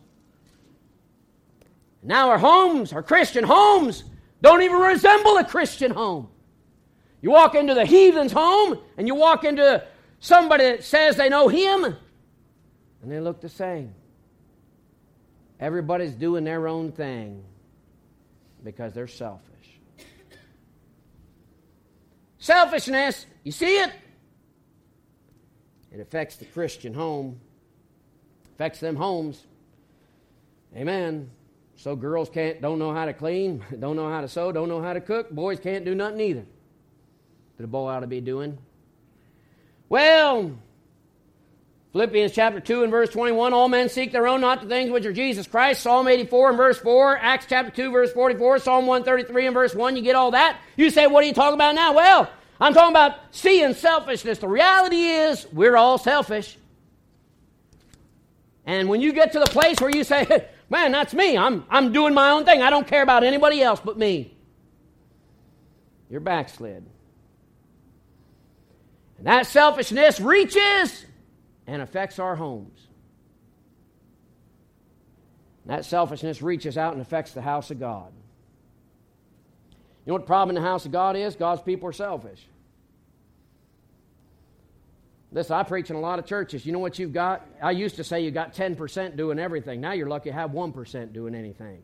Now our homes, our Christian homes, don't even resemble a Christian home. You walk into the heathen's home, and you walk into somebody that says they know him, and they look the same. Everybody's doing their own thing because they're selfish. Selfishness, you see it? It affects the Christian home. Affects them homes. Amen. So girls can't, don't know how to clean, don't know how to sew, don't know how to cook. Boys can't do nothing either that a boy ought to be doing. Well, Philippians chapter two and verse twenty-one, all men seek their own, not the things which are Jesus Christ. Psalm eighty-four and verse four, Acts chapter two verse forty-four, Psalm one thirty-three and verse one, you get all that. You say, what are you talking about now? Well, I'm talking about seeing selfishness. The reality is, we're all selfish. And when you get to the place where you say, hey, man, that's me. I'm, I'm doing my own thing. I don't care about anybody else but me. You're backslid. And that selfishness reaches and affects our homes. And that selfishness reaches out and affects the house of God. You know what the problem in the house of God is? God's people are selfish. Listen, I preach in a lot of churches. You know what you've got? I used to say you got ten percent doing everything. Now you're lucky to have one percent doing anything.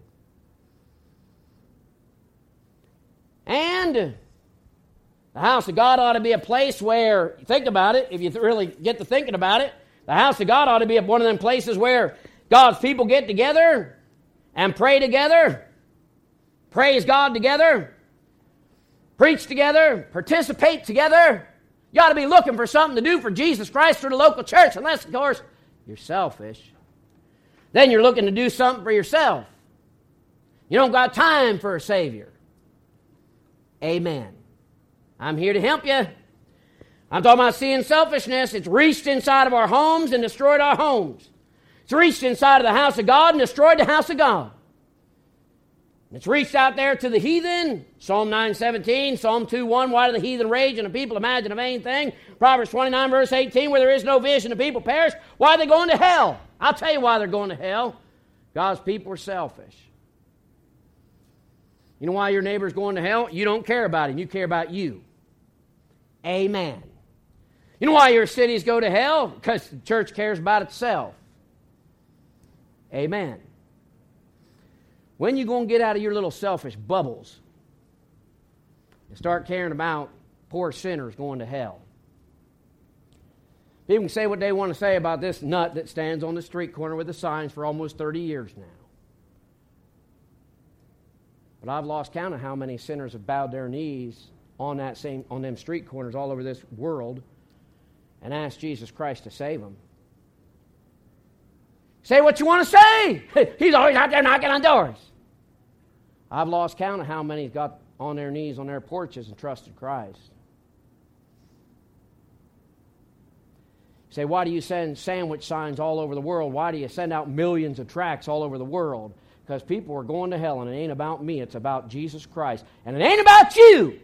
And the house of God ought to be a place where, think about it, if you really get to thinking about it, the house of God ought to be one of them places where God's people get together and pray together, praise God together, preach together, participate together. You ought to be looking for something to do for Jesus Christ through the local church, unless, of course, you're selfish. Then you're looking to do something for yourself. You don't got time for a Savior. Amen. I'm here to help you. I'm talking about seeing selfishness. It's reached inside of our homes and destroyed our homes. It's reached inside of the house of God and destroyed the house of God. It's reached out there to the heathen. Psalm nine seventeen, Psalm two one, why do the heathen rage and the people imagine a vain thing? Proverbs twenty-nine verse eighteen, where there is no vision, the people perish. Why are they going to hell? I'll tell you why they're going to hell. God's people are selfish. You know why your neighbor's going to hell? You don't care about him. You care about you. Amen. You know why your cities go to hell? Because the church cares about itself. Amen. When you going to get out of your little selfish bubbles and start caring about poor sinners going to hell? People can say what they want to say about this nut that stands on the street corner with the signs for almost thirty years now. But I've lost count of how many sinners have bowed their knees on that same on them street corners all over this world and asked Jesus Christ to save them. Say what you want to say. He's always out there knocking on doors. I've lost count of how many got on their knees on their porches and trusted Christ. Say, why do you send sandwich signs all over the world? Why do you send out millions of tracts all over the world? Because people are going to hell, and it ain't about me. It's about Jesus Christ. And it ain't about you.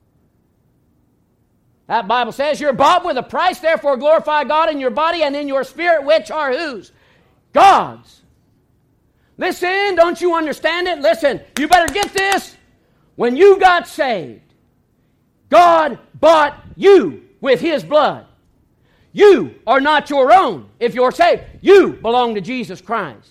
That Bible says you're bought with a price, therefore glorify God in your body and in your spirit, which are whose? God's. Listen, don't you understand it? Listen, you better get this. When you got saved, God bought you with His blood. You are not your own. If you're saved, you belong to Jesus Christ.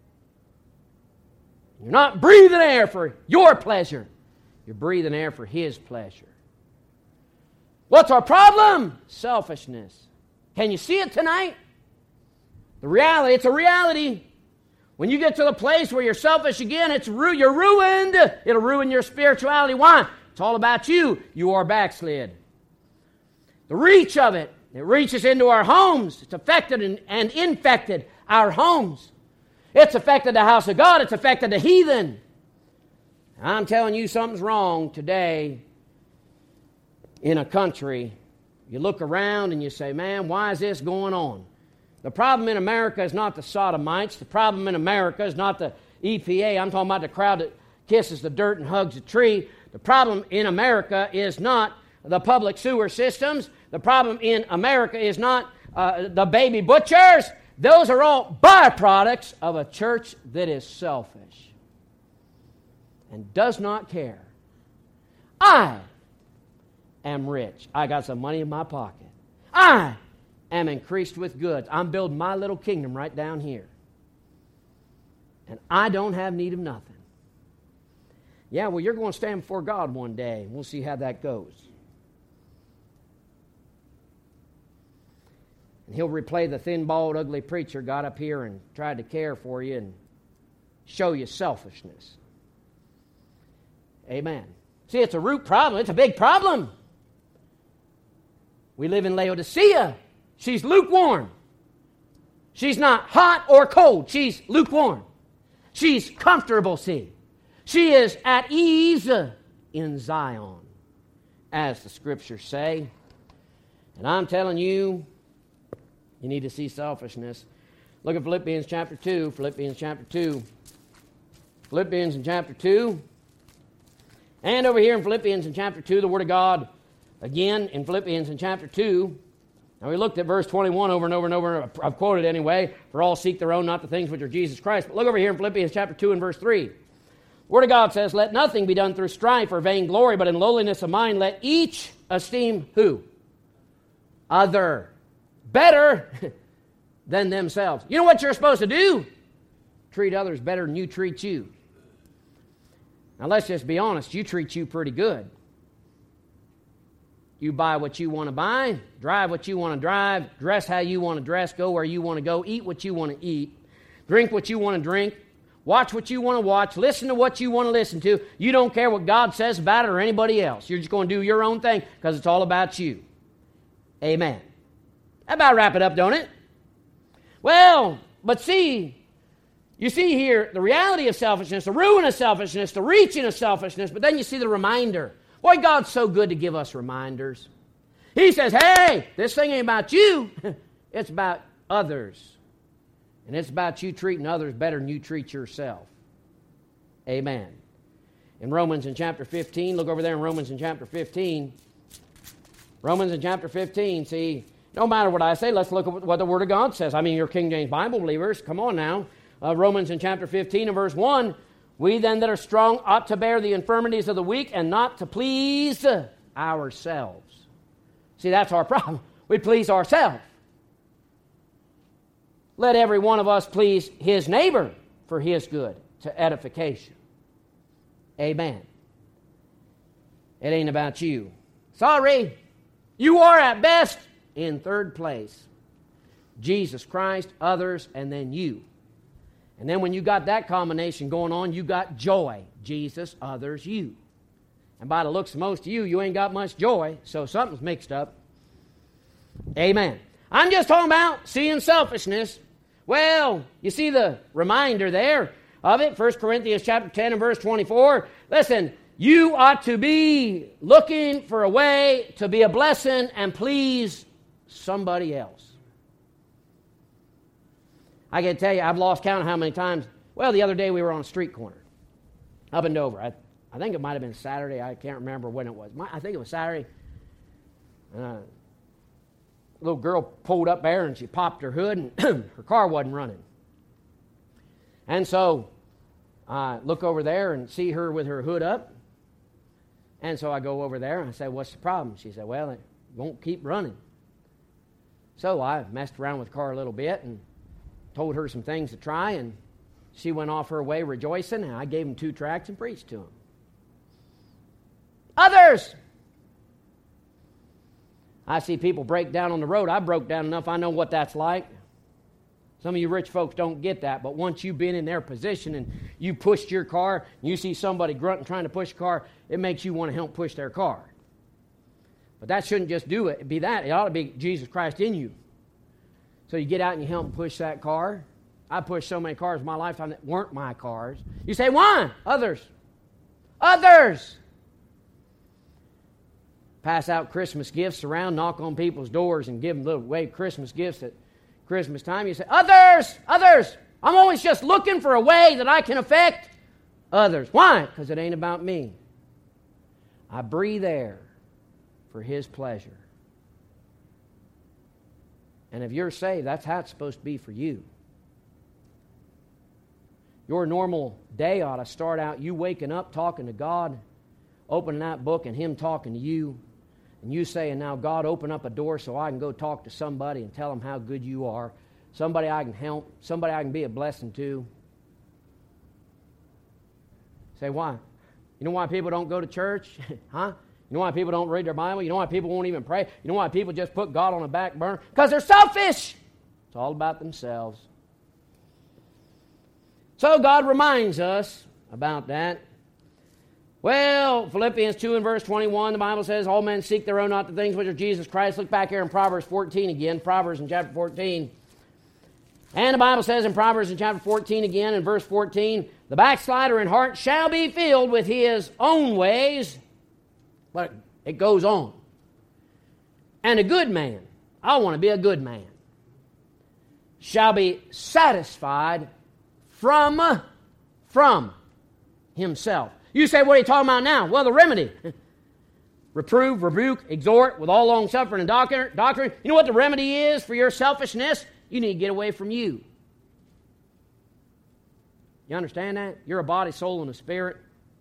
You're not breathing air for your pleasure. You're breathing air for His pleasure. What's our problem? Selfishness. Can you see it tonight? The reality, it's a reality. When you get to the place where you're selfish again, it's ru- you're ruined. It'll ruin your spirituality. Why? It's all about you. You are backslid. The reach of it, it reaches into our homes. It's affected and, and infected our homes. It's affected the house of God. It's affected the heathen. I'm telling you, something's wrong today in a country. You look around and you say, man, why is this going on? The problem in America is not the sodomites. The problem in America is not the E P A. I'm talking about the crowd that kisses the dirt and hugs a tree. The problem in America is not the public sewer systems. The problem in America is not uh, the baby butchers. Those are all byproducts of a church that is selfish and does not care. I am rich. I got some money in my pocket. I am increased with goods. I'm building my little kingdom right down here. And I don't have need of nothing. Yeah, well, you're going to stand before God one day, and we'll see how that goes. And He'll replay the thin, bald, ugly preacher got up here and tried to care for you and show you selfishness. Amen. See, it's a root problem. It's a big problem. We live in Laodicea. She's lukewarm. She's not hot or cold. She's lukewarm. She's comfortable, see. She is at ease in Zion, as the Scriptures say. And I'm telling you, you need to see selfishness. Look at Philippians chapter two. Philippians chapter two. Philippians in chapter two. And over here in Philippians in chapter two, the Word of God, again in Philippians in chapter two. Now we looked at verse twenty-one over and over and over. I've quoted anyway. For all seek their own, not the things which are Jesus Christ. But look over here in Philippians chapter two and verse three. The Word of God says, let nothing be done through strife or vainglory, but in lowliness of mind let each esteem who? Other. Better than themselves. You know what you're supposed to do? Treat others better than you treat you. Now let's just be honest. You treat you pretty good. You buy what you want to buy, drive what you want to drive, dress how you want to dress, go where you want to go, eat what you want to eat, drink what you want to drink, watch what you want to watch, listen to what you want to listen to. You don't care what God says about it or anybody else. You're just going to do your own thing because it's all about you. Amen. That about wrap it up, don't it? Well, but see, you see here the reality of selfishness, the ruin of selfishness, the reaching of selfishness, but then you see the reminder. Boy, God's so good to give us reminders. He says, hey, this thing ain't about you. It's about others. And it's about you treating others better than you treat yourself. Amen. In Romans in chapter fifteen, look over there in Romans in chapter fifteen. Romans in chapter fifteen, see, no matter what I say, let's look at what the Word of God says. I mean, you're King James Bible believers. Come on now. Uh, Romans in chapter fifteen and verse one. We then that are strong ought to bear the infirmities of the weak and not to please ourselves. See, that's our problem. We please ourselves. Let every one of us please his neighbor for his good, to edification. Amen. It ain't about you. Sorry. You are at best in third place. Jesus Christ, others, and then you. And then when you got that combination going on, you got joy. Jesus, others, you. And by the looks of most of you, you ain't got much joy, so something's mixed up. Amen. I'm just talking about seeing selfishness. Well, you see the reminder there of it, First Corinthians chapter ten and verse twenty-four. Listen, you ought to be looking for a way to be a blessing and please somebody else. I can tell you, I've lost count of how many times. Well, the other day we were on a street corner up in Dover. I, I think it might have been Saturday. I can't remember when it was. My, I think it was Saturday. Uh, a little girl pulled up there and she popped her hood and her car wasn't running. And so I look over there and see her with her hood up. And so I go over there and I say, what's the problem? She said, well, it won't keep running. So I messed around with the car a little bit and told her some things to try, and she went off her way rejoicing, and I gave them two tracts and preached to them. Others! I see people break down on the road. I broke down enough. I know what that's like. Some of you rich folks don't get that, but once you've been in their position and you pushed your car, and you see somebody grunting trying to push a car, it makes you want to help push their car. But that shouldn't just do it. Be that. It ought to be Jesus Christ in you. So you get out and you help push that car. I pushed so many cars in my lifetime that weren't my cars. You say, why? Others. Others. Pass out Christmas gifts around, knock on people's doors, and give them little away Christmas gifts at Christmas time. You say, others, others. I'm always just looking for a way that I can affect others. Why? Because it ain't about me. I breathe air for His pleasure. And if you're saved, that's how it's supposed to be for you. Your normal day ought to start out you waking up talking to God, opening that book and Him talking to you, and you saying, now, God, open up a door so I can go talk to somebody and tell them how good you are, somebody I can help, somebody I can be a blessing to. Say, why? You know why people don't go to church? Huh? You know why people don't read their Bible? You know why people won't even pray? You know why people just put God on the back burner? Because they're selfish. It's all about themselves. So God reminds us about that. Well, Philippians two and verse twenty-one, the Bible says, all men seek their own, not the things which are Jesus Christ. Look back here in Proverbs fourteen again, Proverbs in chapter fourteen. And the Bible says in Proverbs in chapter fourteen again, in verse fourteen, the backslider in heart shall be filled with his own ways. But it goes on. And a good man, I want to be a good man, shall be satisfied from, from himself. You say, what are you talking about now? Well, the remedy. Reprove, rebuke, exhort with all long suffering and doctrine. doctrine. You know what the remedy is for your selfishness? You need to get away from you. You understand that? You're a body, soul, and a spirit.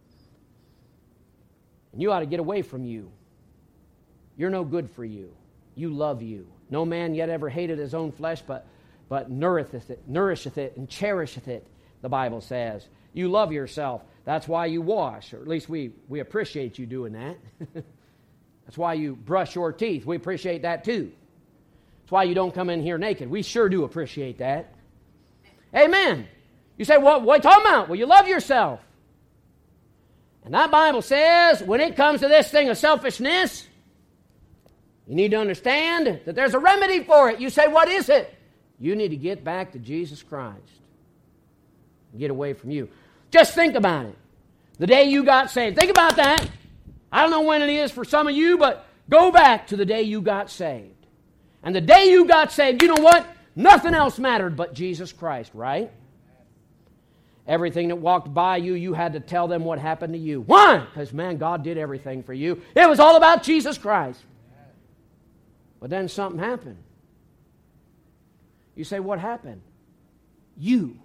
And you ought to get away from you. You're no good for you. You love you. No man yet ever hated his own flesh, but, but nourisheth it, nourisheth it and cherisheth it, the Bible says. You love yourself. That's why you wash, or at least we, we appreciate you doing that. That's why you brush your teeth. We appreciate that too. That's why you don't come in here naked. We sure do appreciate that. Amen. You say, well, what are you talking about? Well, you love yourself. And that Bible says, when it comes to this thing of selfishness, you need to understand that there's a remedy for it. You say, what is it? You need to get back to Jesus Christ. Get away from you. Just think about it. The day you got saved. Think about that. I don't know when it is for some of you, but go back to the day you got saved. And the day you got saved, you know what? Nothing else mattered but Jesus Christ, right? Everything that walked by you, you had to tell them what happened to you. Why? Because, man, God did everything for you. It was all about Jesus Christ. But then something happened. You say, what happened? You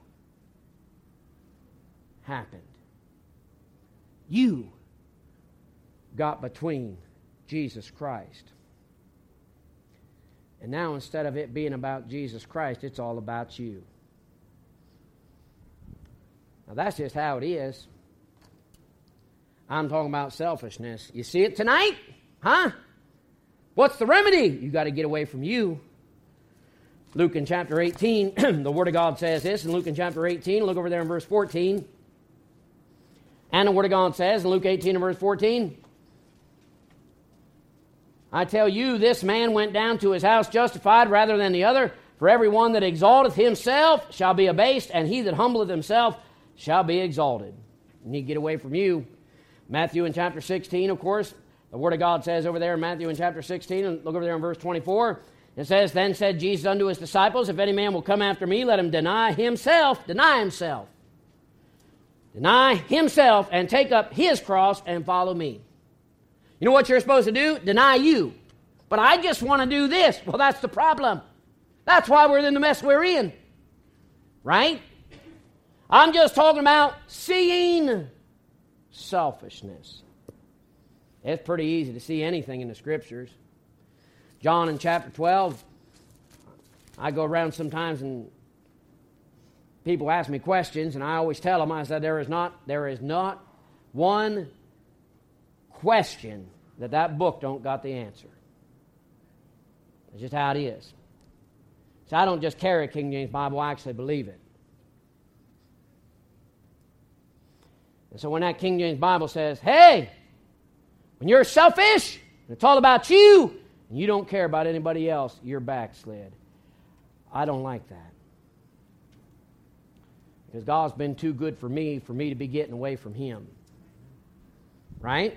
happened. You got between Jesus Christ. And now instead of it being about Jesus Christ, it's all about you. Now that's just how it is. I'm talking about selfishness. You see it tonight? Huh? What's the remedy? You got to get away from you. Luke in chapter eighteen, the Word of God says this in Luke in chapter eighteen. Look over there in verse fourteen. And the Word of God says in Luke eighteen and verse fourteen, I tell you, this man went down to his house justified rather than the other. For every one that exalteth himself shall be abased, and he that humbleth himself shall be exalted. You need to get away from you. Matthew in chapter sixteen, of course, the Word of God says over there in Matthew in chapter sixteen, and look over there in verse twenty-four, It says, then said Jesus unto his disciples, if any man will come after me, let him deny himself, deny himself. Deny himself and take up his cross and follow me. You know what you're supposed to do? Deny you. But I just want to do this. Well, that's the problem. That's why we're in the mess we're in. Right? I'm just talking about seeing selfishness. It's pretty easy to see anything in the Scriptures. John in chapter twelve, I go around sometimes and people ask me questions, and I always tell them, I said, there is not, there is not one question that that book don't got the answer. It's just how it is. So I don't just carry a King James Bible, I actually believe it. And so when that King James Bible says, hey, when you're selfish, and it's all about you, and you don't care about anybody else, you're backslid. I don't like that. Because God's been too good for me, for me to be getting away from Him. Right?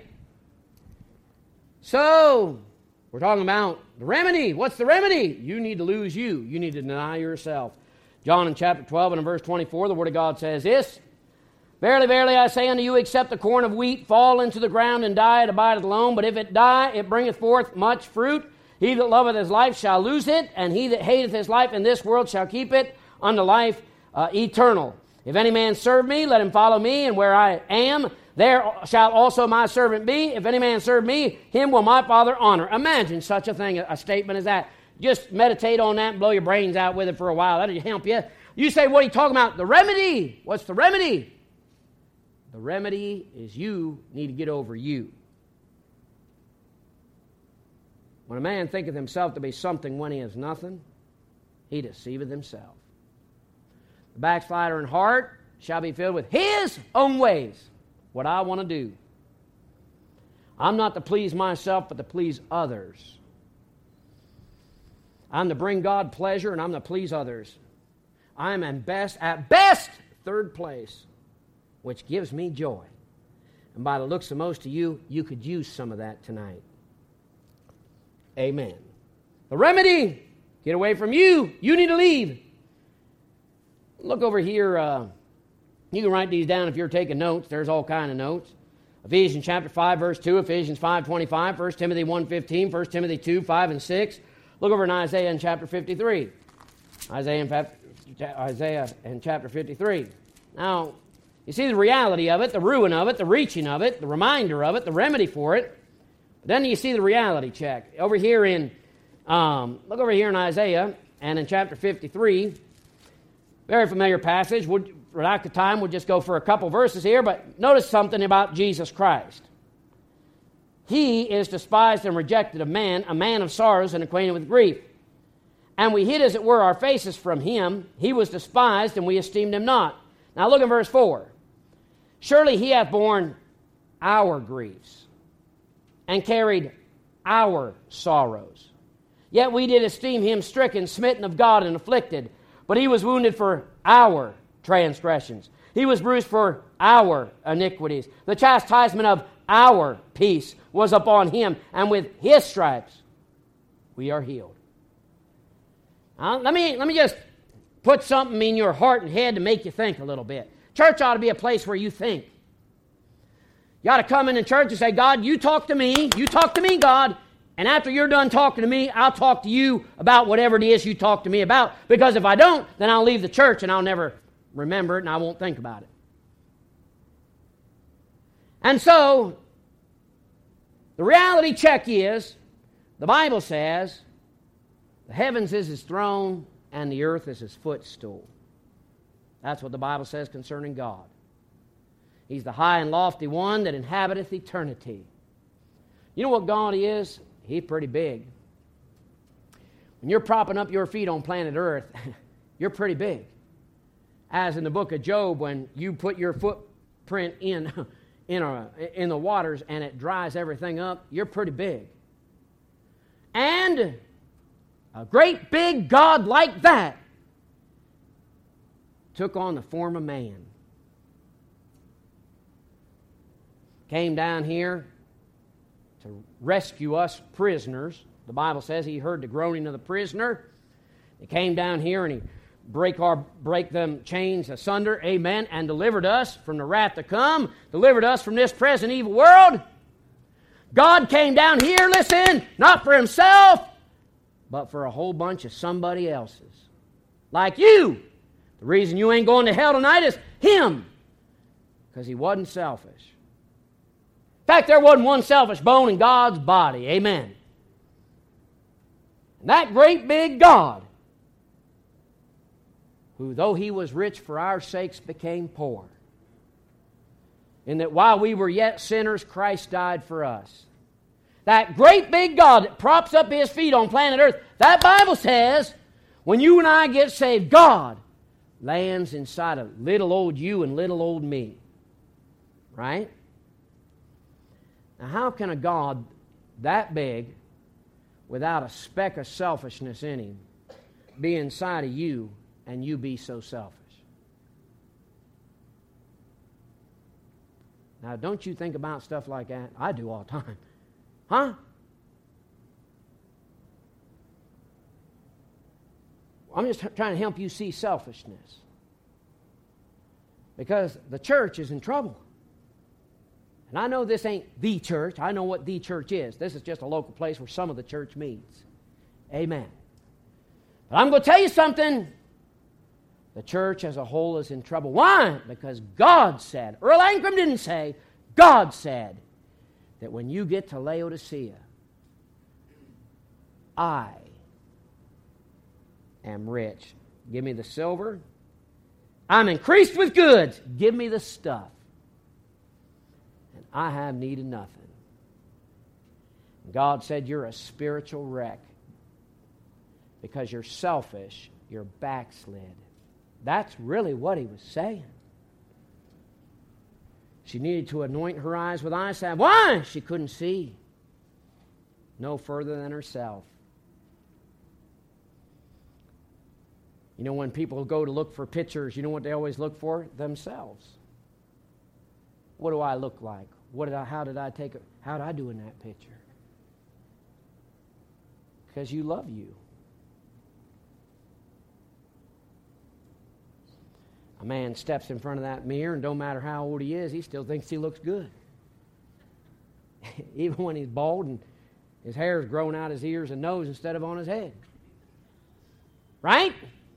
So, we're talking about the remedy. What's the remedy? You need to lose you. You need to deny yourself. John in chapter twelve and in verse twenty-four, the Word of God says this, verily, verily, I say unto you, except the corn of wheat fall into the ground and die, it abideth alone. But if it die, it bringeth forth much fruit. He that loveth his life shall lose it, and he that hateth his life in this world shall keep it unto life uh, eternal. If any man serve me, let him follow me, and where I am, there shall also my servant be. If any man serve me, him will my Father honor. Imagine such a thing, a statement as that. Just meditate on that and blow your brains out with it for a while. That'll help you. You say, what are you talking about? The remedy. What's the remedy? The remedy is you need to get over you. When a man thinketh himself to be something when he is nothing, he deceiveth himself. The backslider in heart shall be filled with his own ways, what I want to do. I'm not to please myself, but to please others. I'm to bring God pleasure, and I'm to please others. I'm at best, at best, third place, which gives me joy. And by the looks of most of you, you could use some of that tonight. Amen. The remedy, get away from you. You need to leave. Look over here. Uh, you can write these down if you're taking notes. There's all kind of notes. Ephesians chapter five, verse two, Ephesians five twenty-five, First Timothy one fifteen, First Timothy two, five and six. Look over in Isaiah in chapter fifty-three. Isaiah in, Isaiah in chapter fifty-three. Now, you see the reality of it, the ruin of it, the reaching of it, the reminder of it, the remedy for it. But then you see the reality check. Over here in, um, look over here in Isaiah and in chapter fifty-three. Very familiar passage. Would, for lack of time, we'll just go for a couple verses here, but notice something about Jesus Christ. He is despised and rejected of man, a man of sorrows and acquainted with grief. And we hid, as it were, our faces from him. He was despised, and we esteemed him not. Now look at verse four. Surely he hath borne our griefs and carried our sorrows. Yet we did esteem him stricken, smitten of God, and afflicted. But he was wounded for our transgressions. He was bruised for our iniquities. The chastisement of our peace was upon him, and with his stripes we are healed. Now, let me, let me just put something in your heart and head to make you think a little bit. Church ought to be a place where you think. You ought to come into church and say, God, you talk to me. You talk to me, God. And after you're done talking to me, I'll talk to you about whatever it is you talk to me about. Because if I don't, then I'll leave the church and I'll never remember it and I won't think about it. And so, the reality check is, the Bible says, the heavens is his throne and the earth is his footstool. That's what the Bible says concerning God. He's the high and lofty one that inhabiteth eternity. You know what God is? He's pretty big. When you're propping up your feet on planet Earth, you're pretty big. As in the book of Job, when you put your footprint in, in, a, in the waters and it dries everything up, you're pretty big. And a great big God like that took on the form of man. Came down here to rescue us prisoners The Bible says he heard the groaning of the prisoner. He came down here and he break our break them chains asunder, amen, and delivered us from the wrath to come, delivered us from this present evil world. God came down here, listen, not for himself, but for a whole bunch of somebody else's. Like you. The reason you ain't going to hell tonight is him. Because he wasn't selfish. In fact, there wasn't one selfish bone in God's body. Amen. And that great big God, who though he was rich for our sakes became poor, in that while we were yet sinners, Christ died for us. That great big God that props up his feet on planet Earth, that Bible says, when you and I get saved, God lands inside of little old you and little old me. Right? Now, how can a God that big, without a speck of selfishness in him, be inside of you and you be so selfish? Now, don't you think about stuff like that? I do all the time. Huh? I'm just trying to help you see selfishness. Because the church is in trouble. And I know this ain't the church. I know what the church is. This is just a local place where some of the church meets. Amen. But I'm going to tell you something. The church as a whole is in trouble. Why? Because God said, Earl Ankrum didn't say, God said that when you get to Laodicea, I am rich. Give me the silver. I'm increased with goods. Give me the stuff. And I have need of nothing. God said you're a spiritual wreck because you're selfish, you're backslid. That's really what he was saying. She needed to anoint her eyes with eye salve. Why? She couldn't see no further than herself. You know, when people go to look for pictures, you know what they always look for? Themselves. What do I look like? What did I? How did I take it? How did I do in that picture? Because you love you. A man steps in front of that mirror, and don't matter how old he is, he still thinks he looks good. Even when he's bald and his hair's growing out his ears and nose instead of on his head. Right?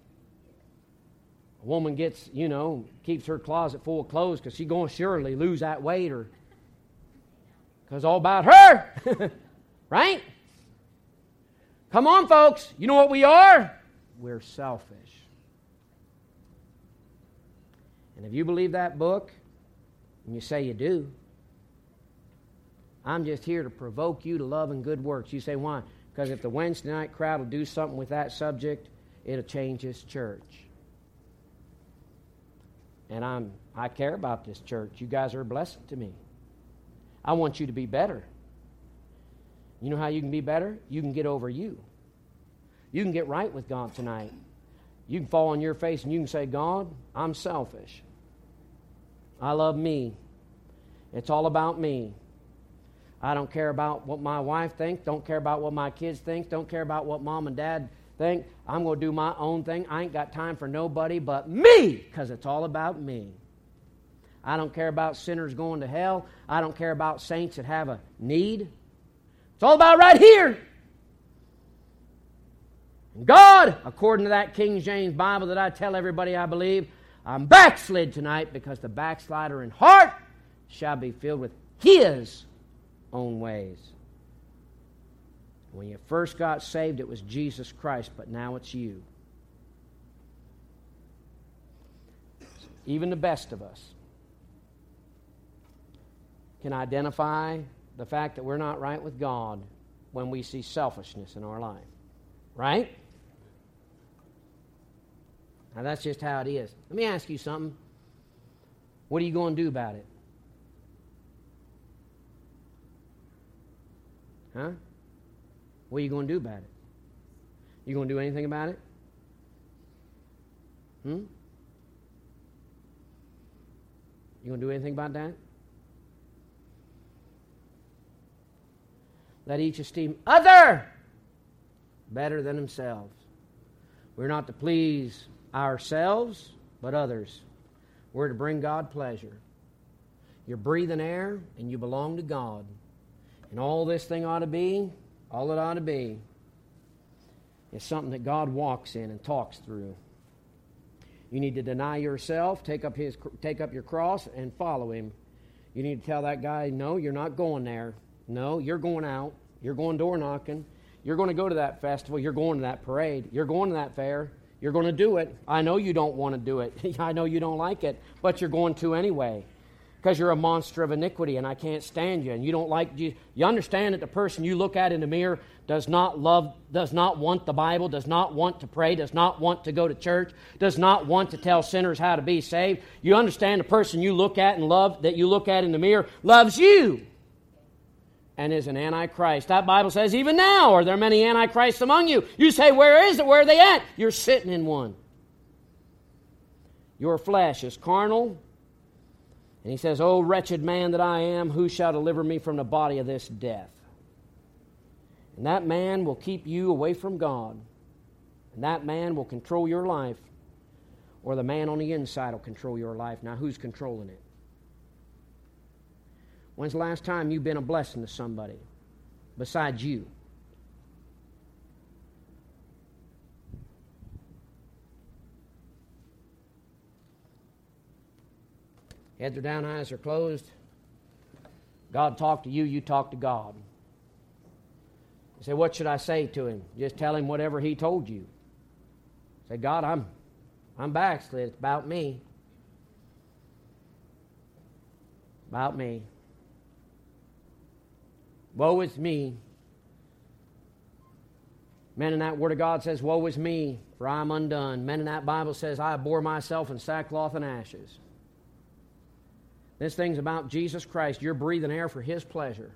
A woman gets, you know, keeps her closet full of clothes because she's going to surely lose that weight, or because all about her. Right? Come on, folks. You know what we are? We're selfish. And if you believe that book, and you say you do, I'm just here to provoke you to love and good works. You say, why? Because if the Wednesday night crowd will do something with that subject, it'll change this church. And I'm I care about this church. You guys are a blessing to me. I want you to be better. You know how you can be better? You can get over you. You can get right with God tonight. You can fall on your face and you can say, God, I'm selfish. I love me. It's all about me. I don't care about what my wife thinks. Don't care about what my kids think. Don't care about what mom and dad think. I'm going to do my own thing. I ain't got time for nobody but me, because it's all about me. I don't care about sinners going to hell. I don't care about saints that have a need. It's all about right here. And God, according to that King James Bible that I tell everybody I believe, I'm backslid tonight because the backslider in heart shall be filled with His own ways. When you first got saved, it was Jesus Christ, but now it's you. Even the best of us can identify the fact that we're not right with God when we see selfishness in our life. Right? Now that's just how it is. Let me ask you something. What are you going to do about it? Huh? What are you going to do about it? You going to do anything about it? Hmm? You going to do anything about that? Let each esteem other better than themselves. We're not to please ourselves, but others. We're to bring God pleasure. You're breathing air, and you belong to God. And all this thing ought to be, all it ought to be, is something that God walks in and talks through. You need to deny yourself, take up his, take up your cross, and follow Him. You need to tell that guy, no, you're not going there. No, you're going out. You're going door knocking. You're going to go to that festival. You're going to that parade. You're going to that fair. You're going to do it. I know you don't want to do it. I know you don't like it, but you're going to anyway because you're a monster of iniquity and I can't stand you and you don't like you. You understand that the person you look at in the mirror does not love, does not want the Bible, does not want to pray, does not want to go to church, does not want to tell sinners how to be saved. You understand the person you look at and love, that you look at in the mirror, loves you and is an antichrist. That Bible says, even now are there many antichrists among you. You say, where is it? Where are they at? You're sitting in one. Your flesh is carnal. And he says, O wretched man that I am, who shall deliver me from the body of this death? And that man will keep you away from God. And that man will control your life. Or the man on the inside will control your life. Now, who's controlling it? When's the last time you've been a blessing to somebody besides you? Heads are down, eyes are closed. God talked to you, you talk to God. You say, what should I say to Him? Just tell Him whatever He told you. Say, God, I'm, I'm backslid. It's about me. About me. Woe is me. Men in that Word of God says, woe is me, for I am undone. Men in that Bible says, I bore myself in sackcloth and ashes. This thing's about Jesus Christ. You're breathing air for His pleasure.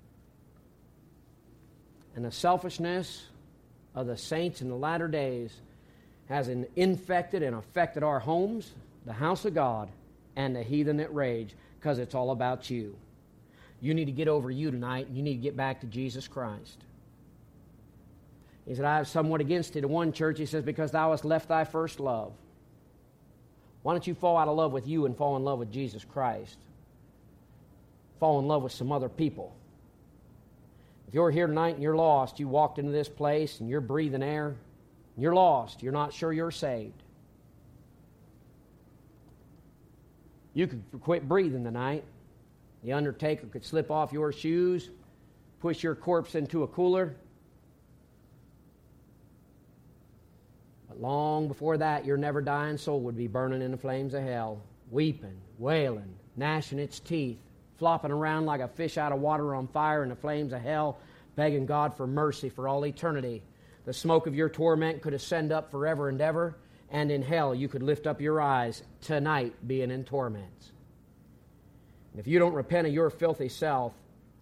And the selfishness of the saints in the latter days has infected and affected our homes, the house of God, and the heathen that rage, because it's all about you. You need to get over you tonight, and you need to get back to Jesus Christ. He said, I have somewhat against it. In one church, he says, because thou hast left thy first love. Why don't you fall out of love with you and fall in love with Jesus Christ? Fall in love with some other people. If you're here tonight and you're lost, you walked into this place and you're breathing air, and you're lost, you're not sure you're saved. You could quit breathing tonight. The undertaker could slip off your shoes, push your corpse into a cooler. But long before that, your never-dying soul would be burning in the flames of hell, weeping, wailing, gnashing its teeth, flopping around like a fish out of water on fire in the flames of hell, begging God for mercy for all eternity. The smoke of your torment could ascend up forever and ever, and in hell you could lift up your eyes tonight being in torments. And if you don't repent of your filthy self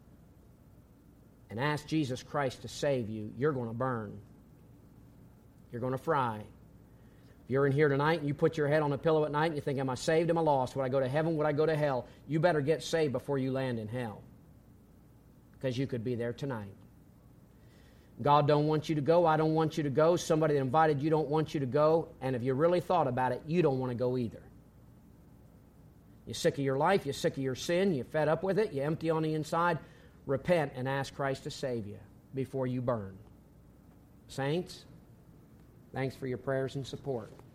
and ask Jesus Christ to save you, you're going to burn. You're going to fry. If you're in here tonight and you put your head on a pillow at night and you think, am I saved, am I lost? Would I go to heaven, would I go to hell? You better get saved before you land in hell, because you could be there tonight. God don't want you to go. I don't want you to go. Somebody that invited you don't want you to go. And if you really thought about it, you don't want to go either. You're sick of your life. You're sick of your sin. You're fed up with it. You're empty on the inside. Repent and ask Christ to save you before you burn. Saints, thanks for your prayers and support.